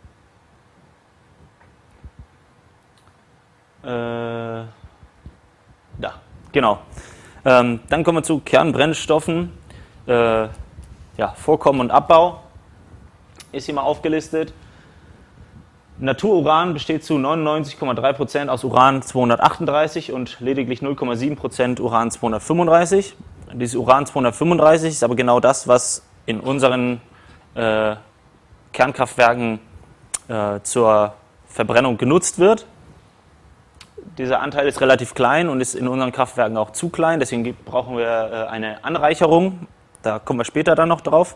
Äh, da, genau. Ähm, dann kommen wir zu Kernbrennstoffen. Äh, ja, Vorkommen und Abbau ist hier mal aufgelistet. Natururan besteht zu neunundneunzig Komma drei Prozent aus Uran zweihundertachtunddreißig und lediglich null Komma sieben Prozent Uran zweihundertfünfunddreißig. Dieses Uran zweihundertfünfunddreißig ist aber genau das, was in unseren äh, Kernkraftwerken äh, zur Verbrennung genutzt wird. Dieser Anteil ist relativ klein und ist in unseren Kraftwerken auch zu klein, deswegen brauchen wir äh, eine Anreicherung. Da kommen wir später dann noch drauf.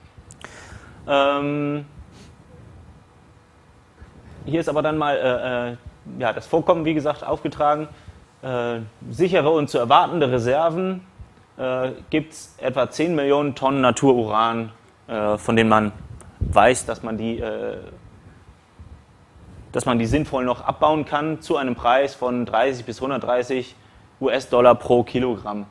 Ähm, hier ist aber dann mal äh, äh, ja, das Vorkommen, wie gesagt, aufgetragen. Äh, sichere und zu erwartende Reserven äh, gibt es etwa zehn Millionen Tonnen Natururan, äh, von denen man weiß, dass man die, äh, dass man die sinnvoll noch abbauen kann, zu einem Preis von dreißig bis hundertdreißig US-Dollar pro Kilogramm.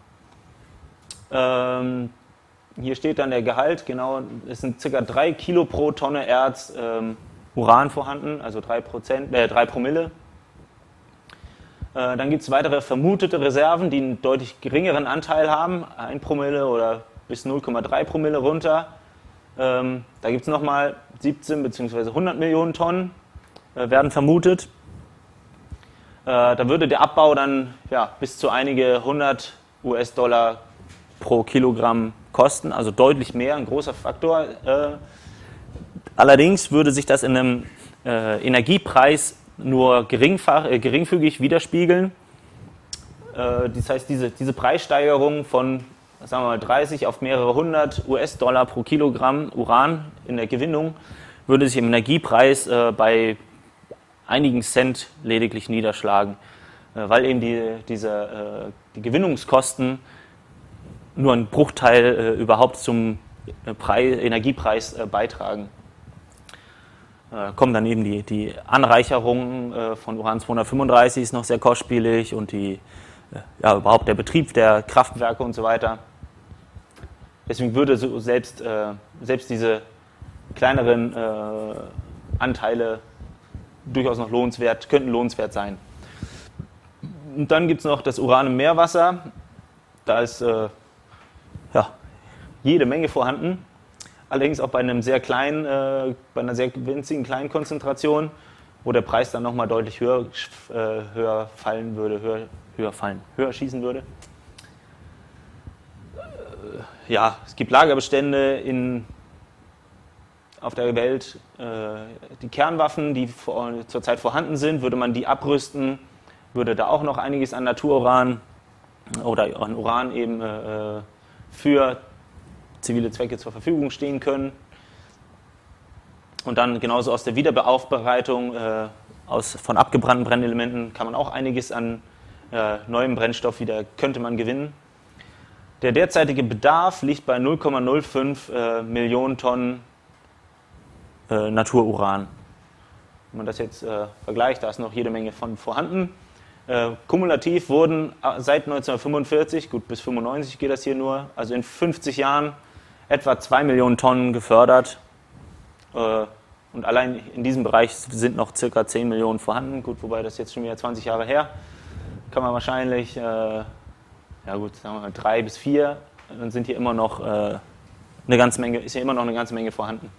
Ähm, Hier steht dann der Gehalt, genau, es sind ca. drei Kilo pro Tonne Erz ähm, Uran vorhanden, also drei Prozent, äh, drei Promille. Äh, dann gibt es weitere vermutete Reserven, die einen deutlich geringeren Anteil haben, ein Promille oder bis null Komma drei Promille runter. Ähm, da gibt es nochmal siebzehn bzw. hundert Millionen Tonnen, äh, werden vermutet. Äh, da würde der Abbau dann ja, bis zu einige hundert US-Dollar pro Kilogramm kosten, also deutlich mehr, ein großer Faktor. Äh, allerdings würde sich das in einem äh, Energiepreis nur geringfach, äh, geringfügig widerspiegeln. Äh, das heißt, diese, diese Preissteigerung von sagen wir mal dreißig auf mehrere hundert US-Dollar pro Kilogramm Uran in der Gewinnung würde sich im Energiepreis äh, bei einigen Cent lediglich niederschlagen, äh, weil eben die, diese, äh, die Gewinnungskosten nur einen Bruchteil äh, überhaupt zum Preis, Energiepreis äh, beitragen. Äh, kommen dann eben die, die Anreicherung äh, von Uran zweihundertfünfunddreißig ist noch sehr kostspielig und die, äh, ja, überhaupt der Betrieb der Kraftwerke und so weiter. Deswegen würde so selbst, äh, selbst diese kleineren äh, Anteile durchaus noch lohnenswert, könnten lohnenswert sein. Und dann gibt es noch das Uran im Meerwasser. Da ist äh, ja, jede Menge vorhanden. Allerdings auch bei einem sehr kleinen, äh, bei einer sehr winzigen kleinen Konzentration, wo der Preis dann nochmal deutlich höher, äh, höher fallen würde, höher, höher fallen, höher schießen würde. Äh, ja, es gibt Lagerbestände in, auf der Welt. Äh, die Kernwaffen, die vor, zurzeit vorhanden sind, würde man die abrüsten, würde da auch noch einiges an Natururan oder an Uran eben äh, für zivile Zwecke zur Verfügung stehen können. Und dann genauso aus der Wiederaufbereitung äh, aus, von abgebrannten Brennelementen kann man auch einiges an äh, neuem Brennstoff wieder, könnte man gewinnen. Der derzeitige Bedarf liegt bei null Komma null fünf äh, Millionen Tonnen äh, Natururan. Wenn man das jetzt äh, vergleicht, da ist noch jede Menge von vorhanden. Äh, kumulativ wurden seit neunzehnhundertfünfundvierzig, gut bis fünfundneunzig geht das hier nur, also in fünfzig Jahren etwa zwei Millionen Tonnen gefördert. Äh, und allein in diesem Bereich sind noch circa zehn Millionen vorhanden. Gut, wobei das jetzt schon wieder zwanzig Jahre her, kann man wahrscheinlich, äh, ja gut, sagen wir mal drei bis vier, dann sind hier immer noch äh, eine ganze Menge, ist hier immer noch eine ganze Menge vorhanden.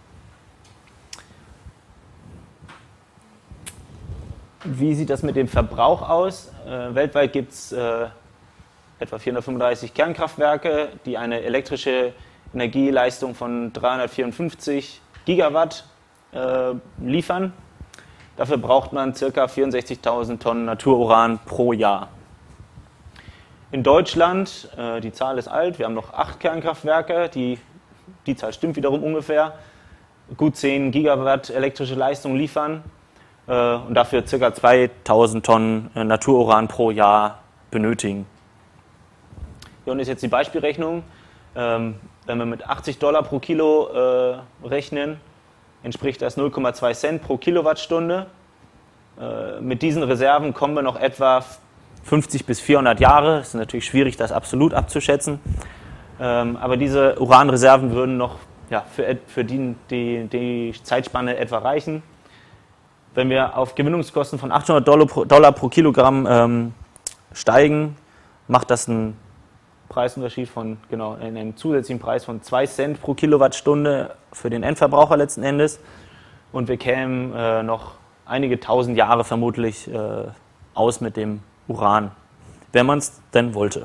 Wie sieht das mit dem Verbrauch aus? Äh, weltweit gibt es äh, etwa vierhundertfünfunddreißig Kernkraftwerke, die eine elektrische Energieleistung von dreihundertvierundfünfzig Gigawatt äh, liefern. Dafür braucht man ca. vierundsechzigtausend Tonnen Natururan pro Jahr. In Deutschland, äh, die Zahl ist alt, wir haben noch acht Kernkraftwerke, die, die Zahl stimmt wiederum ungefähr, gut zehn Gigawatt elektrische Leistung liefern. Und dafür ca. zweitausend Tonnen Natururan pro Jahr benötigen. Hier unten ist jetzt die Beispielrechnung. Wenn wir mit achtzig Dollar pro Kilo rechnen, entspricht das null Komma zwei Cent pro Kilowattstunde. Mit diesen Reserven kommen wir noch etwa fünfzig bis vierhundert Jahre. Es ist natürlich schwierig, das absolut abzuschätzen. Aber diese Uranreserven würden noch ja, für, für die, die, die Zeitspanne etwa reichen. Wenn wir auf Gewinnungskosten von achthundert Dollar pro, Dollar pro Kilogramm ähm, steigen, macht das einen Preisunterschied von, genau, einen zusätzlichen Preis von zwei Cent pro Kilowattstunde für den Endverbraucher letzten Endes. Und wir kämen äh, noch einige tausend Jahre vermutlich äh, aus mit dem Uran, wenn man es denn wollte.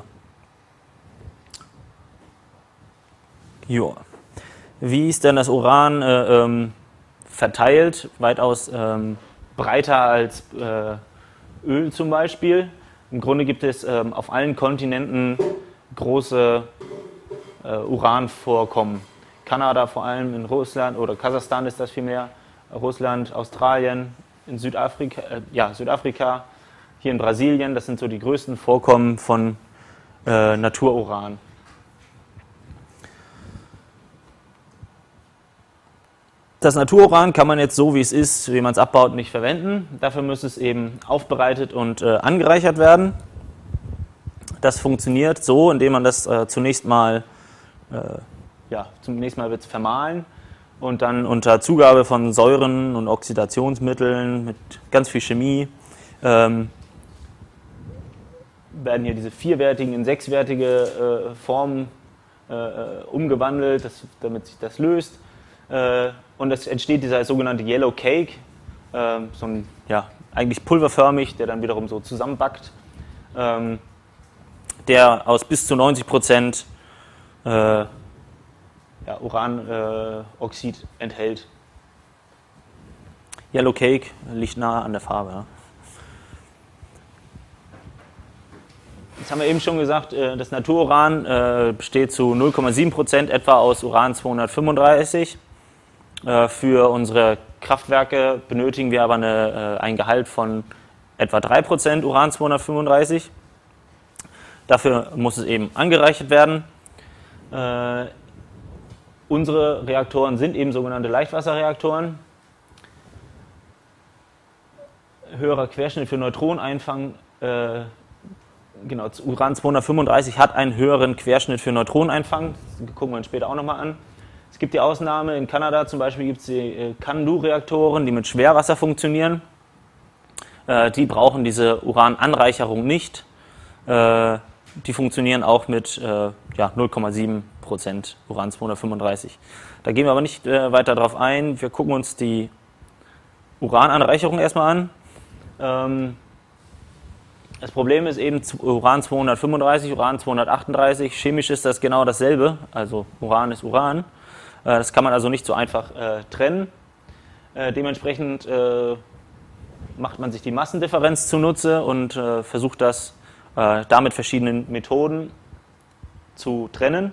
Jo. Wie ist denn das Uran äh, ähm, verteilt, weitaus ähm, breiter als äh, Öl zum Beispiel. Im Grunde gibt es ähm, auf allen Kontinenten große äh, Uranvorkommen. Kanada vor allem, in Russland oder Kasachstan ist das vielmehr, Russland, Australien, in Südafrika, äh, ja, Südafrika, hier in Brasilien, das sind so die größten Vorkommen von äh, Natururan. Das Natururan kann man jetzt so, wie es ist, wie man es abbaut, nicht verwenden. Dafür muss es eben aufbereitet und äh, angereichert werden. Das funktioniert so, indem man das äh, zunächst mal, äh, ja, zunächst mal wird es vermahlen und dann unter Zugabe von Säuren und Oxidationsmitteln mit ganz viel Chemie ähm, werden hier diese vierwertigen in sechswertige äh, Formen äh, umgewandelt, das, damit sich das löst. Äh, und es entsteht dieser sogenannte Yellow Cake, äh, so ein, ja, eigentlich pulverförmig, der dann wiederum so zusammenbackt, ähm, der aus bis zu neunzig Prozent äh, ja, Uranoxid äh, enthält. Yellow Cake liegt nah an der Farbe. Ja. Jetzt haben wir eben schon gesagt, das Natururan besteht zu null Komma sieben Prozent etwa aus Uran zweihundertfünfunddreißig. Für unsere Kraftwerke benötigen wir aber eine, ein Gehalt von etwa drei Prozent Uran zweihundertfünfunddreißig. Dafür muss es eben angereichert werden. Unsere Reaktoren sind eben sogenannte Leichtwasserreaktoren. Höherer Querschnitt für Neutroneneinfang. Äh, genau, Uran zweihundertfünfunddreißig hat einen höheren Querschnitt für Neutroneneinfang. Das gucken wir uns später auch nochmal an. Es gibt die Ausnahme, in Kanada zum Beispiel gibt es die äh, CANDU-Reaktoren, die mit Schwerwasser funktionieren. Äh, die brauchen diese Urananreicherung nicht. Äh, die funktionieren auch mit äh, ja, null Komma sieben Prozent Uran zweihundertfünfunddreißig. Da gehen wir aber nicht äh, weiter drauf ein. Wir gucken uns die Urananreicherung erstmal an. Ähm, das Problem ist eben Uran zweihundertfünfunddreißig, Uran zweihundertachtunddreißig. Chemisch ist das genau dasselbe, also Uran ist Uran. Äh, das kann man also nicht so einfach äh, trennen. Äh, dementsprechend äh, macht man sich die Massendifferenz zunutze und äh, versucht das äh, da mit verschiedenen Methoden zu trennen.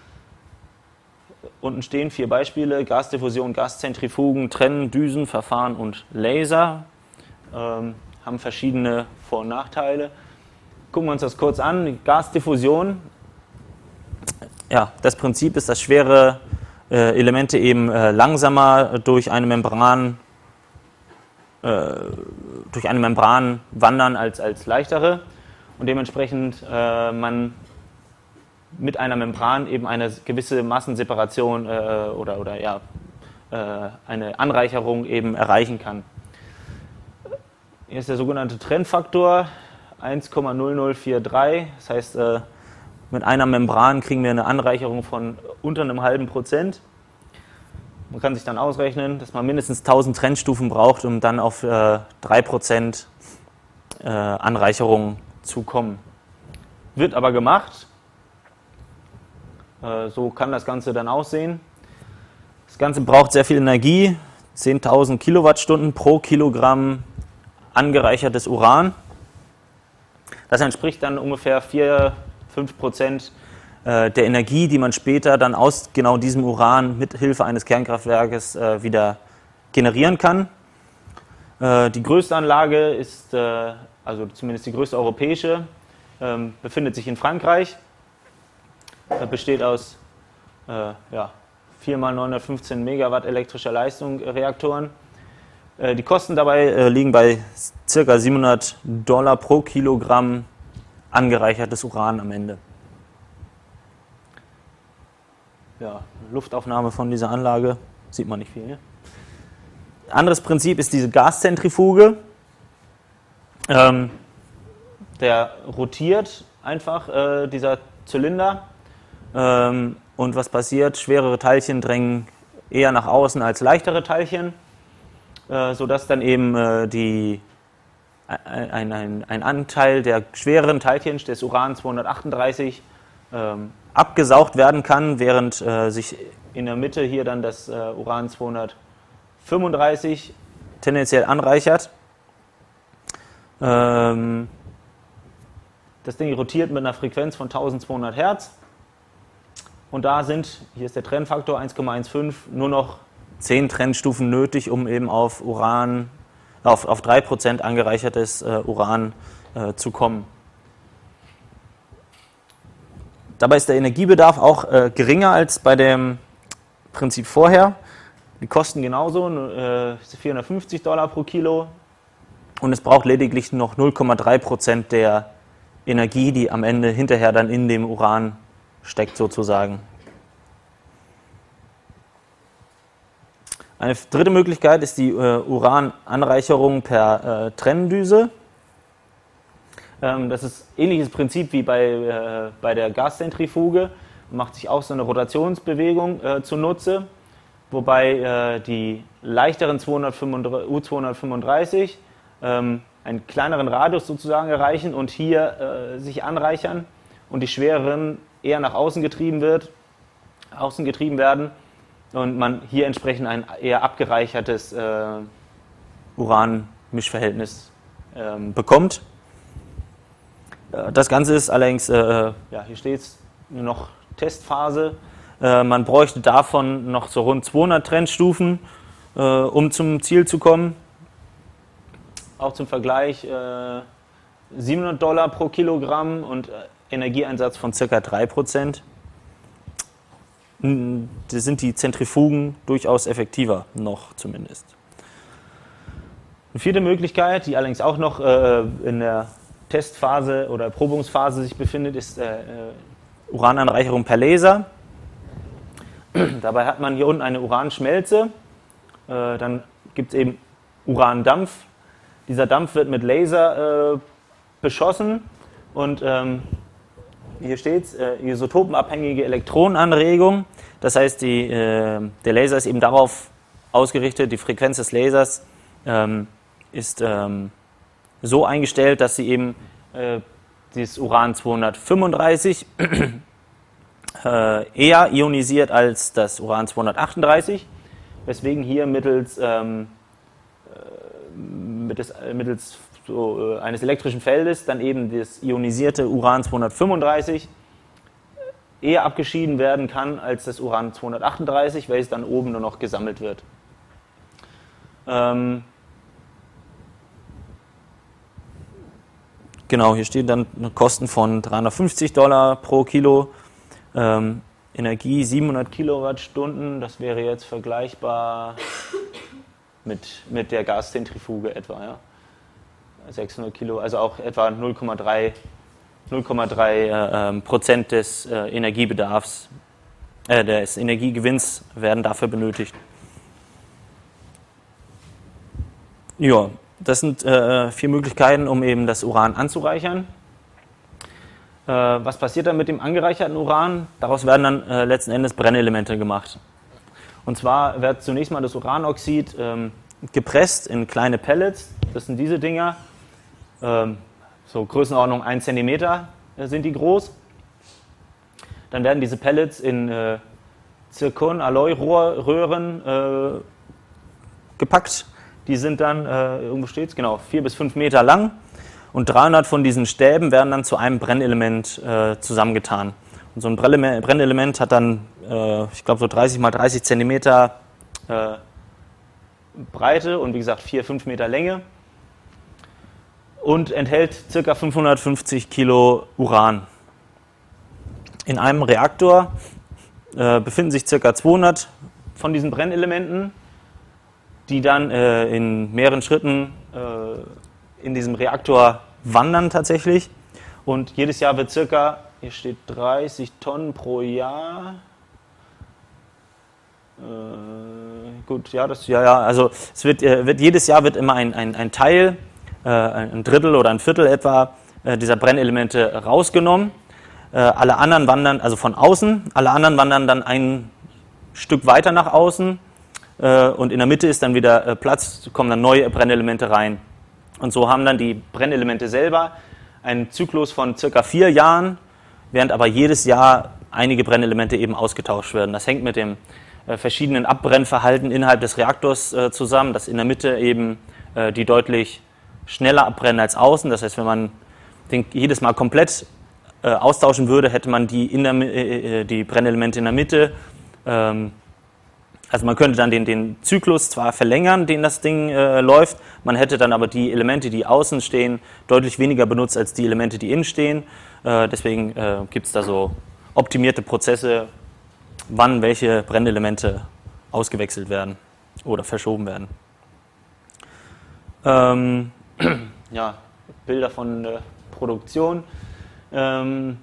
Unten stehen vier Beispiele: Gasdiffusion, Gaszentrifugen, Trennen, Düsen, Verfahren und Laser. Ähm, haben verschiedene Vor- und Nachteile. Gucken wir uns das kurz an. Die Gasdiffusion. Ja, das Prinzip ist, dass schwere äh, Elemente eben äh, langsamer durch eine Membran äh, durch eine Membran wandern als, als leichtere und dementsprechend äh, man mit einer Membran eben eine gewisse Massenseparation äh, oder, oder ja, äh, eine Anreicherung eben erreichen kann. Hier ist der sogenannte Trennfaktor eins Komma null null vier drei, das heißt, äh, mit einer Membran kriegen wir eine Anreicherung von unter einem halben Prozent. Man kann sich dann ausrechnen, dass man mindestens tausend Trennstufen braucht, um dann auf äh, drei Prozent äh, Anreicherung zu kommen. Wird aber gemacht. Äh, so kann das Ganze dann aussehen. Das Ganze braucht sehr viel Energie, zehntausend Kilowattstunden pro Kilogramm angereichertes Uran. Das entspricht dann ungefähr vier bis fünf Prozent äh, der Energie, die man später dann aus genau diesem Uran mit Hilfe eines Kernkraftwerkes äh, wieder generieren kann. Äh, die größte Anlage ist, äh, also zumindest die größte europäische, äh, befindet sich in Frankreich. Äh, besteht aus äh, ja, vier mal neunhundertfünfzehn Megawatt elektrischer Leistung äh, Reaktoren. Die Kosten dabei äh, liegen bei ca. siebenhundert Dollar pro Kilogramm angereichertes Uran am Ende. Ja, Luftaufnahme von dieser Anlage sieht man nicht viel. Anderes Prinzip ist diese Gaszentrifuge. Ähm, der rotiert einfach, äh, dieser Zylinder. Ähm, und was passiert? Schwerere Teilchen drängen eher nach außen als leichtere Teilchen, sodass dann eben äh, die, ein, ein, ein Anteil der schwereren Teilchen des Uran zweihundertachtunddreißig ähm, abgesaugt werden kann, während äh, sich in der Mitte hier dann das äh, Uran zweihundertfünfunddreißig tendenziell anreichert. Ähm, das Ding rotiert mit einer Frequenz von eintausendzweihundert Hertz und da sind, hier ist der Trennfaktor eins Komma fünfzehn, nur noch zehn Trennstufen nötig, um eben auf Uran, auf, auf drei Prozent angereichertes äh, Uran äh, zu kommen. Dabei ist der Energiebedarf auch äh, geringer als bei dem Prinzip vorher. Die kosten genauso, äh, vierhundertfünfzig Dollar pro Kilo und es braucht lediglich noch null Komma drei Prozent der Energie, die am Ende hinterher dann in dem Uran steckt sozusagen. Eine dritte Möglichkeit ist die äh, Urananreicherung per äh, Trenndüse. Ähm, das ist ein ähnliches Prinzip wie bei, äh, bei der Gaszentrifuge. macht sich auch so eine Rotationsbewegung äh, zunutze, wobei äh, die leichteren U zweihundertfünfunddreißig ähm, einen kleineren Radius sozusagen erreichen und hier äh, sich anreichern und die schwereren eher nach außen getrieben wird, außen getrieben werden und man hier entsprechend ein eher abgereichertes äh, Uran-Mischverhältnis äh, bekommt. Äh, das Ganze ist allerdings, äh, ja, hier steht es, nur noch Testphase. Äh, man bräuchte davon noch so rund zweihundert Trennstufen, äh, um zum Ziel zu kommen. Auch zum Vergleich äh, siebenhundert Dollar pro Kilogramm und äh, Energieeinsatz von ca. drei Prozent. Da sind die Zentrifugen durchaus effektiver, noch zumindest. Eine vierte Möglichkeit, die allerdings auch noch äh, in der Testphase oder Erprobungsphase sich befindet, ist äh, Urananreicherung per Laser. Dabei hat man hier unten eine Uranschmelze, äh, dann gibt es eben Urandampf. Dieser Dampf wird mit Laser äh, beschossen und ähm, hier steht es, äh, isotopenabhängige Elektronenanregung. Das heißt, die, äh, der Laser ist eben darauf ausgerichtet, die Frequenz des Lasers ähm, ist ähm, so eingestellt, dass sie eben äh, dieses Uran zweihundertfünfunddreißig äh, eher ionisiert als das Uran zweihundertachtunddreißig, weswegen hier mittels, ähm, äh, mittels, äh, mittels so, äh, eines elektrischen Feldes dann eben das ionisierte Uran zweihundertfünfunddreißig eher abgeschieden werden kann als das Uran zweihundertachtunddreißig, welches dann oben nur noch gesammelt wird. Ähm, genau, hier stehen dann Kosten von dreihundertfünfzig Dollar pro Kilo, ähm, Energie siebenhundert Kilowattstunden, das wäre jetzt vergleichbar mit, mit der Gaszentrifuge etwa, ja. sechshundert Kilo, also auch etwa null Komma drei äh, Prozent des äh, Energiebedarfs, äh, des Energiegewinns werden dafür benötigt. Ja, das sind äh, vier Möglichkeiten, um eben das Uran anzureichern. Äh, was passiert dann mit dem angereicherten Uran? Daraus werden dann äh, letzten Endes Brennelemente gemacht. Und zwar wird zunächst mal das Uranoxid ähm, gepresst in kleine Pellets, das sind diese Dinger. So Größenordnung ein Zentimeter sind die groß. Dann werden diese Pellets in äh, Zirkon-Alloy-Röhren äh, gepackt. Die sind dann, äh, irgendwo steht es, genau, vier bis fünf Meter lang. Und dreihundert von diesen Stäben werden dann zu einem Brennelement äh, zusammengetan. Und so ein Brennelement hat dann, äh, ich glaube, so dreißig mal dreißig Zentimeter äh, Breite und wie gesagt vier, fünf Meter Länge. Und enthält ca. fünfhundertfünfzig Kilo Uran. In einem Reaktor äh, befinden sich ca. zweihundert von diesen Brennelementen, die dann äh, in mehreren Schritten äh, in diesem Reaktor wandern tatsächlich. Und jedes Jahr wird ca. hier steht dreißig Tonnen pro Jahr. Äh, gut, ja, das, ja, ja, also es wird, äh, wird jedes Jahr wird immer ein, ein, ein Teil, ein Drittel oder ein Viertel etwa dieser Brennelemente rausgenommen. Alle anderen wandern, also von außen, alle anderen wandern dann ein Stück weiter nach außen und in der Mitte ist dann wieder Platz, kommen dann neue Brennelemente rein. Und so haben dann die Brennelemente selber einen Zyklus von circa vier Jahren, während aber jedes Jahr einige Brennelemente eben ausgetauscht werden. Das hängt mit dem verschiedenen Abbrennverhalten innerhalb des Reaktors zusammen, dass in der Mitte eben die deutlich schneller abbrennen als außen. Das heißt, wenn man den jedes Mal komplett äh, austauschen würde, hätte man die, in der, äh, die Brennelemente in der Mitte. Ähm, also man könnte dann den, den Zyklus zwar verlängern, den das Ding äh, läuft, man hätte dann aber die Elemente, die außen stehen, deutlich weniger benutzt als die Elemente, die innen stehen. Äh, deswegen äh, gibt es da so optimierte Prozesse, wann welche Brennelemente ausgewechselt werden oder verschoben werden. Ähm, ja, Bilder von der Produktion. Ähm,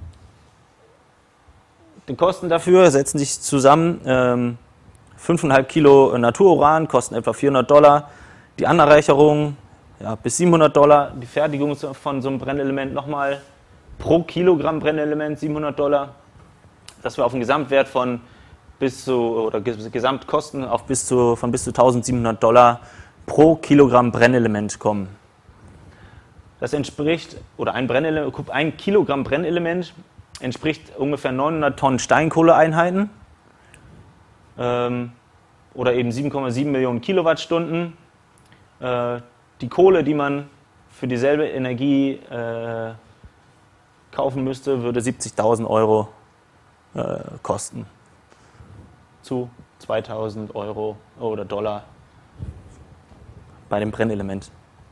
die Kosten dafür setzen sich zusammen. Ähm, fünf Komma fünf Kilo Natururan kosten etwa vierhundert Dollar. Die Anreicherung ja, bis siebenhundert Dollar. Die Fertigung von so einem Brennelement nochmal pro Kilogramm Brennelement siebenhundert Dollar. dass wir auf einen Gesamtwert von bis zu, oder Gesamtkosten auf bis zu, von bis zu eintausendsiebenhundert Dollar pro Kilogramm Brennelement kommen. Das entspricht, oder ein, Brennelement, ein Kilogramm Brennelement entspricht ungefähr neunhundert Tonnen Steinkohleeinheiten ähm, oder eben sieben Komma sieben Millionen Kilowattstunden. Äh, die Kohle, die man für dieselbe Energie äh, kaufen müsste, würde siebzigtausend Euro äh, kosten. Zu zweitausend Euro oder Dollar bei dem Brennelement.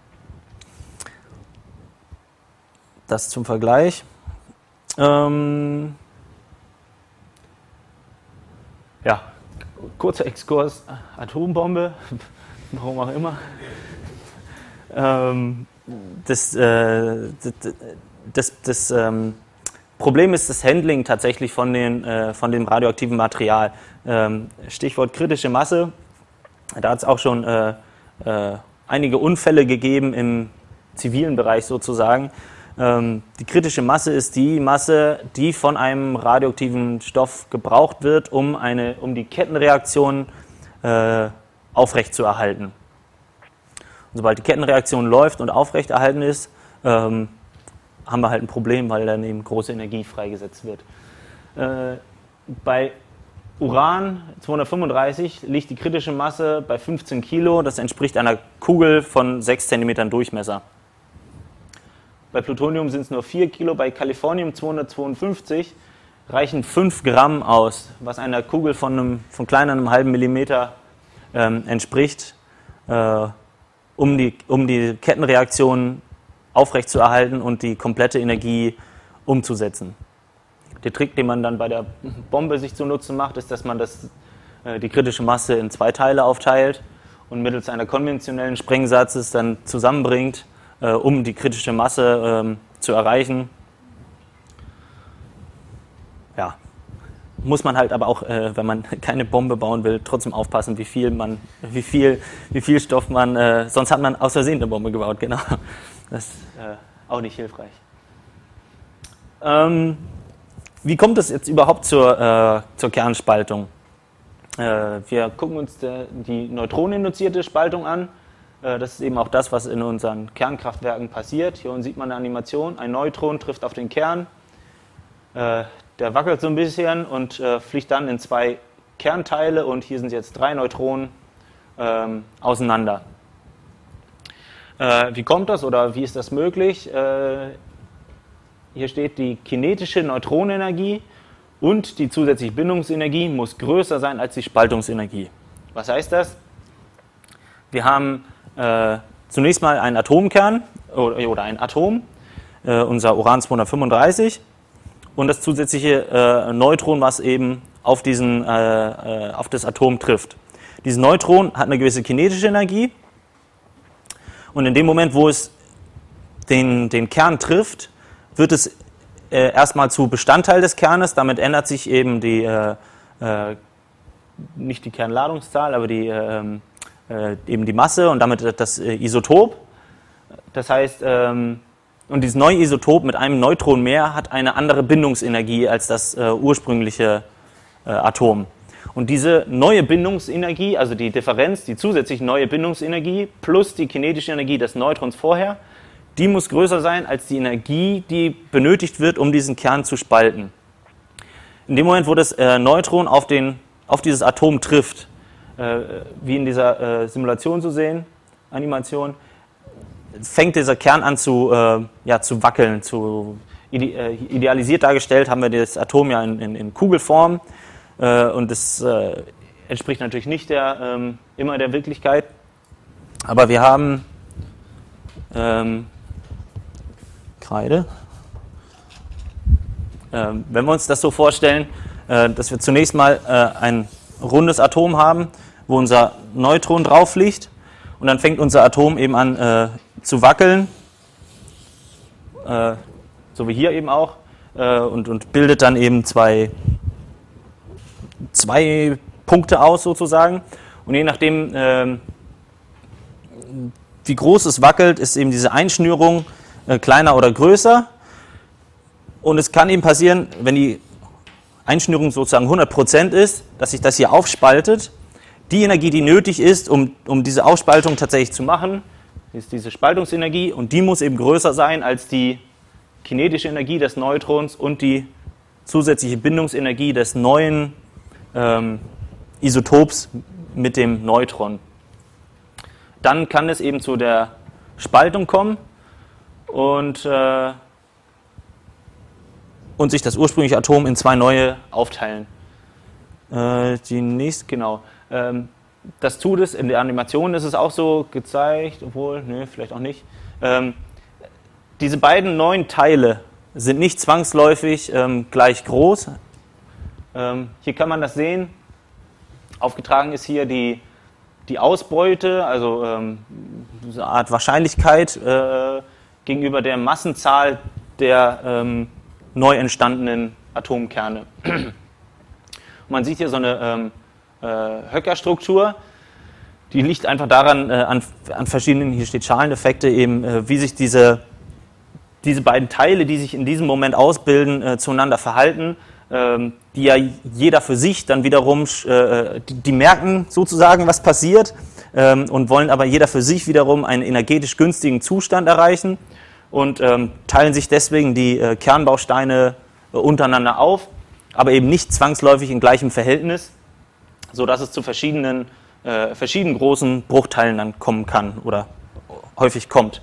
Das zum Vergleich. Ähm ja, kurzer Exkurs, Atombombe, warum auch immer. ähm, das äh, das, das, das ähm, Problem ist das Handling tatsächlich von, den, äh, von dem radioaktiven Material. Ähm, Stichwort kritische Masse. Da hat es auch schon äh, äh, einige Unfälle gegeben im zivilen Bereich sozusagen. Ähm, die kritische Masse ist die Masse, die von einem radioaktiven Stoff gebraucht wird, um, eine, um die Kettenreaktion äh, aufrechtzuerhalten. Und sobald die Kettenreaktion läuft und aufrechterhalten ist, ähm, haben wir halt ein Problem, weil dann eben große Energie freigesetzt wird. Äh, bei Uran zweihundertfünfunddreißig liegt die kritische Masse bei fünfzehn Kilo, das entspricht einer Kugel von sechs Zentimetern Durchmesser. Bei Plutonium sind es nur vier Kilo, bei Kalifornium zweihundertzweiundfünfzig reichen fünf Gramm aus, was einer Kugel von, einem, von kleiner einem halben Millimeter ähm, entspricht, äh, um, die, um die Kettenreaktion aufrechtzuerhalten und die komplette Energie umzusetzen. Der Trick, den man dann bei der Bombe sich zunutze macht, ist, dass man das, äh, die kritische Masse in zwei Teile aufteilt und mittels einer konventionellen Sprengsatzes dann zusammenbringt, äh, um die kritische Masse ähm, zu erreichen. Ja, muss man halt aber auch, äh, wenn man keine Bombe bauen will, trotzdem aufpassen, wie viel man, wie viel, wie viel Stoff man, äh, sonst hat man aus Versehen eine Bombe gebaut, genau. Das ist äh, auch nicht hilfreich. Ähm, wie kommt es jetzt überhaupt zur, äh, zur Kernspaltung? Äh, wir gucken uns der, die neutroneninduzierte Spaltung an. Äh, das ist eben auch das, was in unseren Kernkraftwerken passiert. Hier unten sieht man eine Animation. Ein Neutron trifft auf den Kern. Äh, der wackelt so ein bisschen und äh, fliegt dann in zwei Kernteile. Und hier sind jetzt drei Neutronen ähm, auseinander. Äh, wie kommt das oder wie ist das möglich? Äh, hier steht, die kinetische Neutronenenergie und die zusätzliche Bindungsenergie muss größer sein als die Spaltungsenergie. Was heißt das? Wir haben äh, zunächst mal einen Atomkern oder, oder ein Atom, äh, unser Uran zweihundertfünfunddreißig, und das zusätzliche äh, Neutron, was eben auf, diesen, äh, auf das Atom trifft. Dieses Neutron hat eine gewisse kinetische Energie. Und in dem Moment, wo es den, den Kern trifft, wird es äh, erstmal zu Bestandteil des Kernes. Damit ändert sich eben die, äh, äh, nicht die Kernladungszahl, aber die, äh, äh, eben die Masse und damit das äh, Isotop. Das heißt, ähm, und dieses neue Isotop mit einem Neutron mehr hat eine andere Bindungsenergie als das äh, ursprüngliche äh, Atom. Und diese neue Bindungsenergie, also die Differenz, die zusätzliche neue Bindungsenergie plus die kinetische Energie des Neutrons vorher, die muss größer sein als die Energie, die benötigt wird, um diesen Kern zu spalten. In dem Moment, wo das äh, Neutron auf, den, auf dieses Atom trifft, äh, wie in dieser äh, Simulation zu sehen, Animation, fängt dieser Kern an zu, äh, ja, zu wackeln. Zu, ide, äh, idealisiert dargestellt haben wir das Atom ja in, in, in Kugelform. Und das äh, entspricht natürlich nicht der, ähm, immer der Wirklichkeit. Aber wir haben ähm, Kreide. Ähm, wenn wir uns das so vorstellen, äh, dass wir zunächst mal äh, ein rundes Atom haben, wo unser Neutron drauf liegt, und dann fängt unser Atom eben an äh, zu wackeln, äh, so wie hier eben auch, äh, und, und bildet dann eben zwei zwei Punkte aus sozusagen, und je nachdem, äh, wie groß es wackelt, ist eben diese Einschnürung äh, kleiner oder größer, und es kann eben passieren, wenn die Einschnürung sozusagen hundert Prozent ist, dass sich das hier aufspaltet. Die Energie, die nötig ist, um, um diese Aufspaltung tatsächlich zu machen, ist diese Spaltungsenergie und die muss eben größer sein als die kinetische Energie des Neutrons und die zusätzliche Bindungsenergie des neuen ähm, Isotops mit dem Neutron. Dann kann es eben zu der Spaltung kommen und, äh, und sich das ursprüngliche Atom in zwei neue aufteilen. Äh, die nächste, genau. Ähm, das tut es, in der Animation ist es auch so gezeigt, obwohl, ne, vielleicht auch nicht. Ähm, diese beiden neuen Teile sind nicht zwangsläufig ähm, gleich groß. Ähm, hier kann man das sehen. Aufgetragen ist hier die, die Ausbeute, also ähm, so eine Art Wahrscheinlichkeit äh, gegenüber der Massenzahl der ähm, neu entstandenen Atomkerne. Und man sieht hier so eine ähm, äh, Höcker-Struktur, die liegt einfach daran, äh, an, an verschiedenen, hier steht Schaleneffekte, eben, äh, wie sich diese, diese beiden Teile, die sich in diesem Moment ausbilden, äh, zueinander verhalten, ähm, die ja jeder für sich dann wiederum, äh, die, die merken sozusagen, was passiert, ähm, und wollen aber jeder für sich wiederum einen energetisch günstigen Zustand erreichen und ähm, teilen sich deswegen die äh, Kernbausteine äh, untereinander auf, aber eben nicht zwangsläufig in gleichem Verhältnis, sodass es zu verschiedenen, äh, verschieden großen Bruchteilen dann kommen kann oder häufig kommt.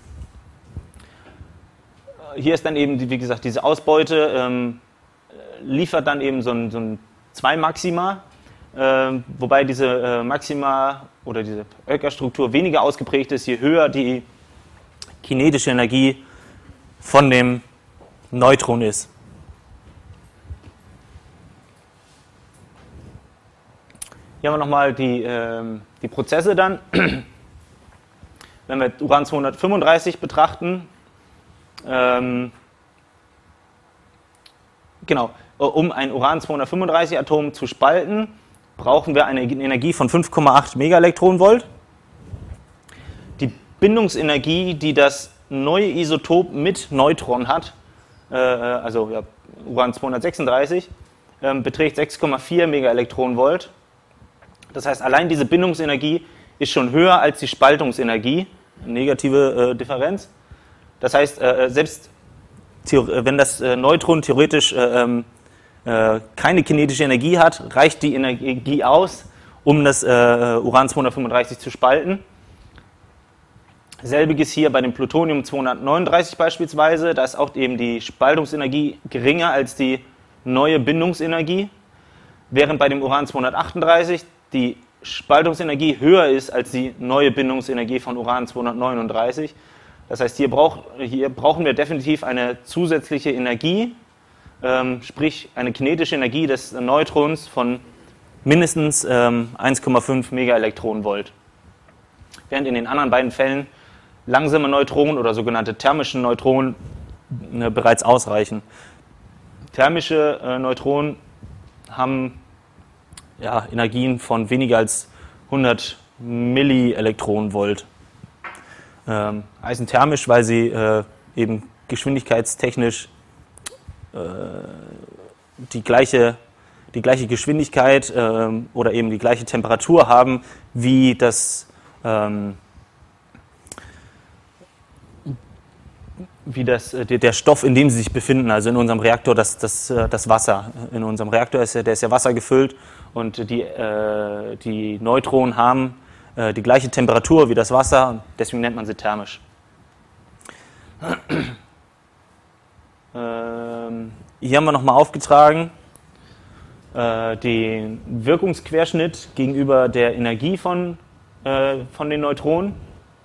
Hier ist dann eben, wie gesagt, diese Ausbeute, ähm, liefert dann eben so ein, so ein zwei Maxima, äh, wobei diese äh, Maxima oder diese Höcker-Struktur weniger ausgeprägt ist, je höher die kinetische Energie von dem Neutron ist. Hier haben wir nochmal die, ähm, die Prozesse dann. Wenn wir Uran zweihundertfünfunddreißig betrachten, ähm, genau, um ein Uran zweihundertfünfunddreißig Atom zu spalten, brauchen wir eine Energie von fünf Komma acht Megaelektronenvolt. Die Bindungsenergie, die das neue Isotop mit Neutron hat, äh, also ja, Uran zweihundertsechsunddreißig, äh, beträgt sechs Komma vier Megaelektronenvolt. Das heißt, allein diese Bindungsenergie ist schon höher als die Spaltungsenergie, negative äh, Differenz. Das heißt, äh, selbst wenn das äh, Neutron theoretisch äh, äh, keine kinetische Energie hat, reicht die Energie aus, um das äh, Uran zweihundertfünfunddreißig zu spalten. Selbiges hier bei dem Plutonium zweihundertneununddreißig beispielsweise, da ist auch eben die Spaltungsenergie geringer als die neue Bindungsenergie, während bei dem Uran zweihundertachtunddreißig die Spaltungsenergie höher ist als die neue Bindungsenergie von Uran zweihundertneununddreißig. Das heißt, hier, brauch, hier brauchen wir definitiv eine zusätzliche Energie, ähm, sprich eine kinetische Energie des Neutrons von mindestens ähm, eins Komma fünf Megaelektronenvolt. Während in den anderen beiden Fällen langsame Neutronen oder sogenannte thermische Neutronen äh, bereits ausreichen. Thermische äh, Neutronen haben ja, Energien von weniger als hundert Millielektronenvolt. Ähm, heißen thermisch, weil sie äh, eben geschwindigkeitstechnisch äh, die gleiche, die gleiche Geschwindigkeit äh, oder eben die gleiche Temperatur haben wie das ähm, wie das, der Stoff, in dem sie sich befinden, also in unserem Reaktor das, das, das Wasser. In unserem Reaktor ist ja, der ist ja wassergefüllt und die, äh, die Neutronen haben äh, die gleiche Temperatur wie das Wasser und deswegen nennt man sie thermisch. Ähm, hier haben wir nochmal aufgetragen äh, den Wirkungsquerschnitt gegenüber der Energie von, äh, von den Neutronen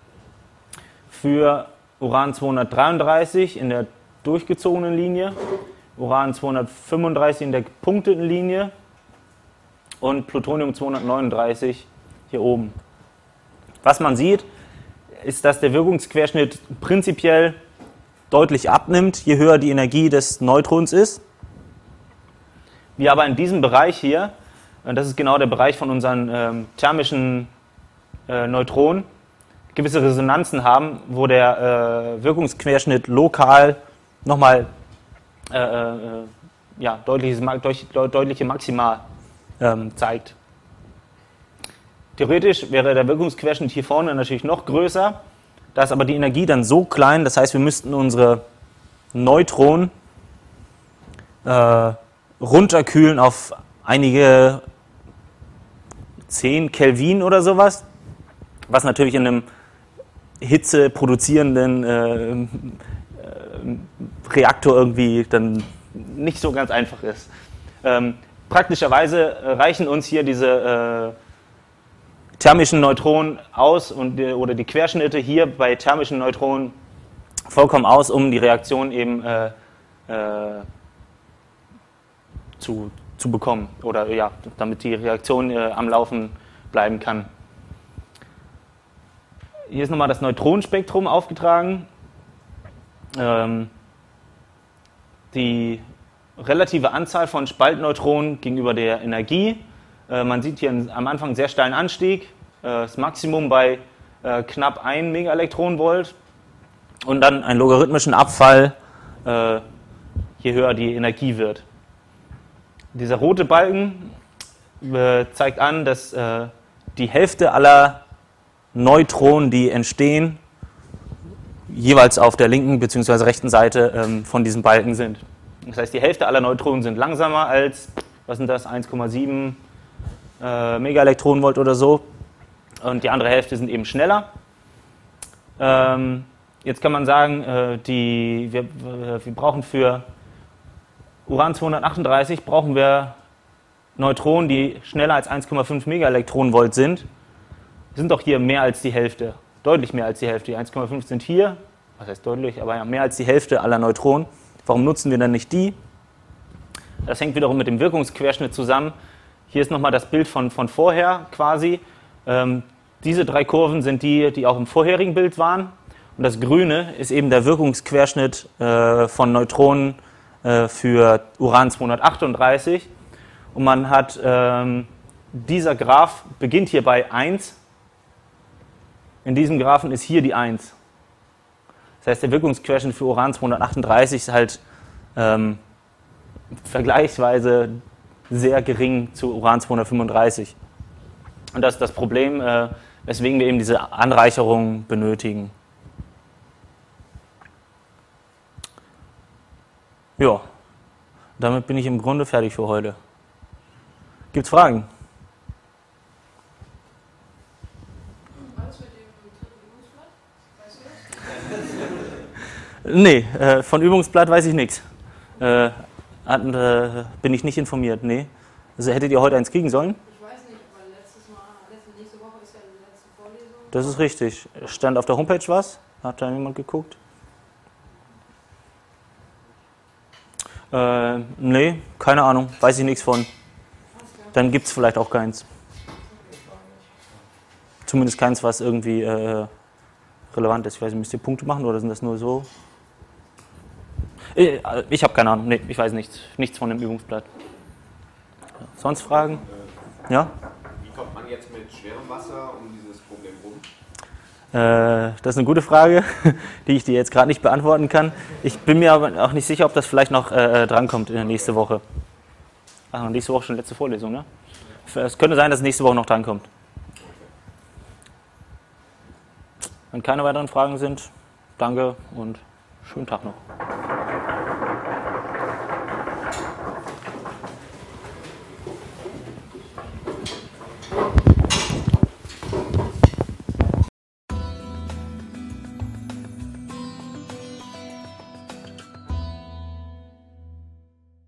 für Uran zweihundertdreiunddreißig in der durchgezogenen Linie, Uran zweihundertfünfunddreißig in der gepunkteten Linie und Plutonium zweihundertneununddreißig hier oben. Was man sieht, ist, dass der Wirkungsquerschnitt prinzipiell deutlich abnimmt, je höher die Energie des Neutrons ist. Wir aber in diesem Bereich hier, das ist genau der Bereich von unseren ähm, thermischen äh, Neutronen, gewisse Resonanzen haben, wo der äh, Wirkungsquerschnitt lokal nochmal äh, äh, ja, deutliches, deutliche Maxima ähm, zeigt. Theoretisch wäre der Wirkungsquerschnitt hier vorne natürlich noch größer, da ist aber die Energie dann so klein, das heißt, wir müssten unsere Neutronen äh, runterkühlen auf einige zehn Kelvin oder sowas, was natürlich in einem hitzeproduzierenden äh, äh, Reaktor irgendwie dann nicht so ganz einfach ist. Ähm, praktischerweise reichen uns hier diese äh, thermischen Neutronen aus und die, oder die Querschnitte hier bei thermischen Neutronen vollkommen aus, um die Reaktion eben äh, äh, zu, zu bekommen oder ja, damit die Reaktion äh, am Laufen bleiben kann. Hier ist nochmal das Neutronenspektrum aufgetragen. Ähm, die relative Anzahl von Spaltneutronen gegenüber der Energie. Äh, man sieht hier am Anfang einen sehr steilen Anstieg. Äh, das Maximum bei äh, knapp ein Megaelektronenvolt. Und dann einen logarithmischen Abfall, äh, je höher die Energie wird. Dieser rote Balken äh, zeigt an, dass äh, die Hälfte aller Neutronen, die entstehen, jeweils auf der linken bzw. rechten Seite ähm, von diesem Balken sind. Das heißt, die Hälfte aller Neutronen sind langsamer als, was sind das, eins Komma sieben äh, Megaelektronenvolt oder so. Und die andere Hälfte sind eben schneller. Ähm, jetzt kann man sagen, äh, die, wir, wir brauchen für Uran zweihundertachtunddreißig brauchen wir Neutronen, die schneller als eins Komma fünf Megaelektronenvolt sind. Sind doch hier mehr als die Hälfte, deutlich mehr als die Hälfte. Die eins Komma fünf sind hier, was heißt deutlich, aber ja, mehr als die Hälfte aller Neutronen. Warum nutzen wir dann nicht die? Das hängt wiederum mit dem Wirkungsquerschnitt zusammen. Hier ist nochmal das Bild von, von vorher quasi. Ähm, diese drei Kurven sind die, die auch im vorherigen Bild waren. Und das Grüne ist eben der Wirkungsquerschnitt äh, von Neutronen äh, für Uran zweihundertachtunddreißig. Und man hat, ähm, dieser Graph beginnt hier bei eins. In diesem Graphen ist hier die eins. Das heißt, der Wirkungsquerschnitt für Uran zweihundertachtunddreißig ist halt ähm, vergleichsweise sehr gering zu Uran zweihundertfünfunddreißig. Und das ist das Problem, äh, weswegen wir eben diese Anreicherung benötigen. Ja, damit bin ich im Grunde fertig für heute. Gibt es Fragen? Nee, äh, von Übungsblatt weiß ich nichts. Äh, hat, äh, bin ich nicht informiert, nee. Also hättet ihr heute eins kriegen sollen? Ich weiß nicht, weil letztes Mal, letzte, nächste Woche ist ja die letzte Vorlesung. Das ist richtig. Stand auf der Homepage was? Hat da jemand geguckt? Äh, nee, keine Ahnung, weiß ich nichts von. Dann gibt es vielleicht auch keins. Zumindest keins, was irgendwie äh, relevant ist. Ich weiß nicht, müsst ihr Punkte machen oder sind das nur so? Ich habe keine Ahnung, nee, ich weiß nichts, nichts von dem Übungsblatt. Sonst Fragen? Ja? Wie kommt man jetzt mit schwerem Wasser um dieses Problem rum? Äh, das ist eine gute Frage, die ich dir jetzt gerade nicht beantworten kann. Ich bin mir aber auch nicht sicher, ob das vielleicht noch äh, drankommt in der nächsten Woche. Ach, nächste Woche schon letzte Vorlesung, ne? Es könnte sein, dass nächste Woche noch drankommt. Wenn keine weiteren Fragen sind, danke und schönen Tag noch.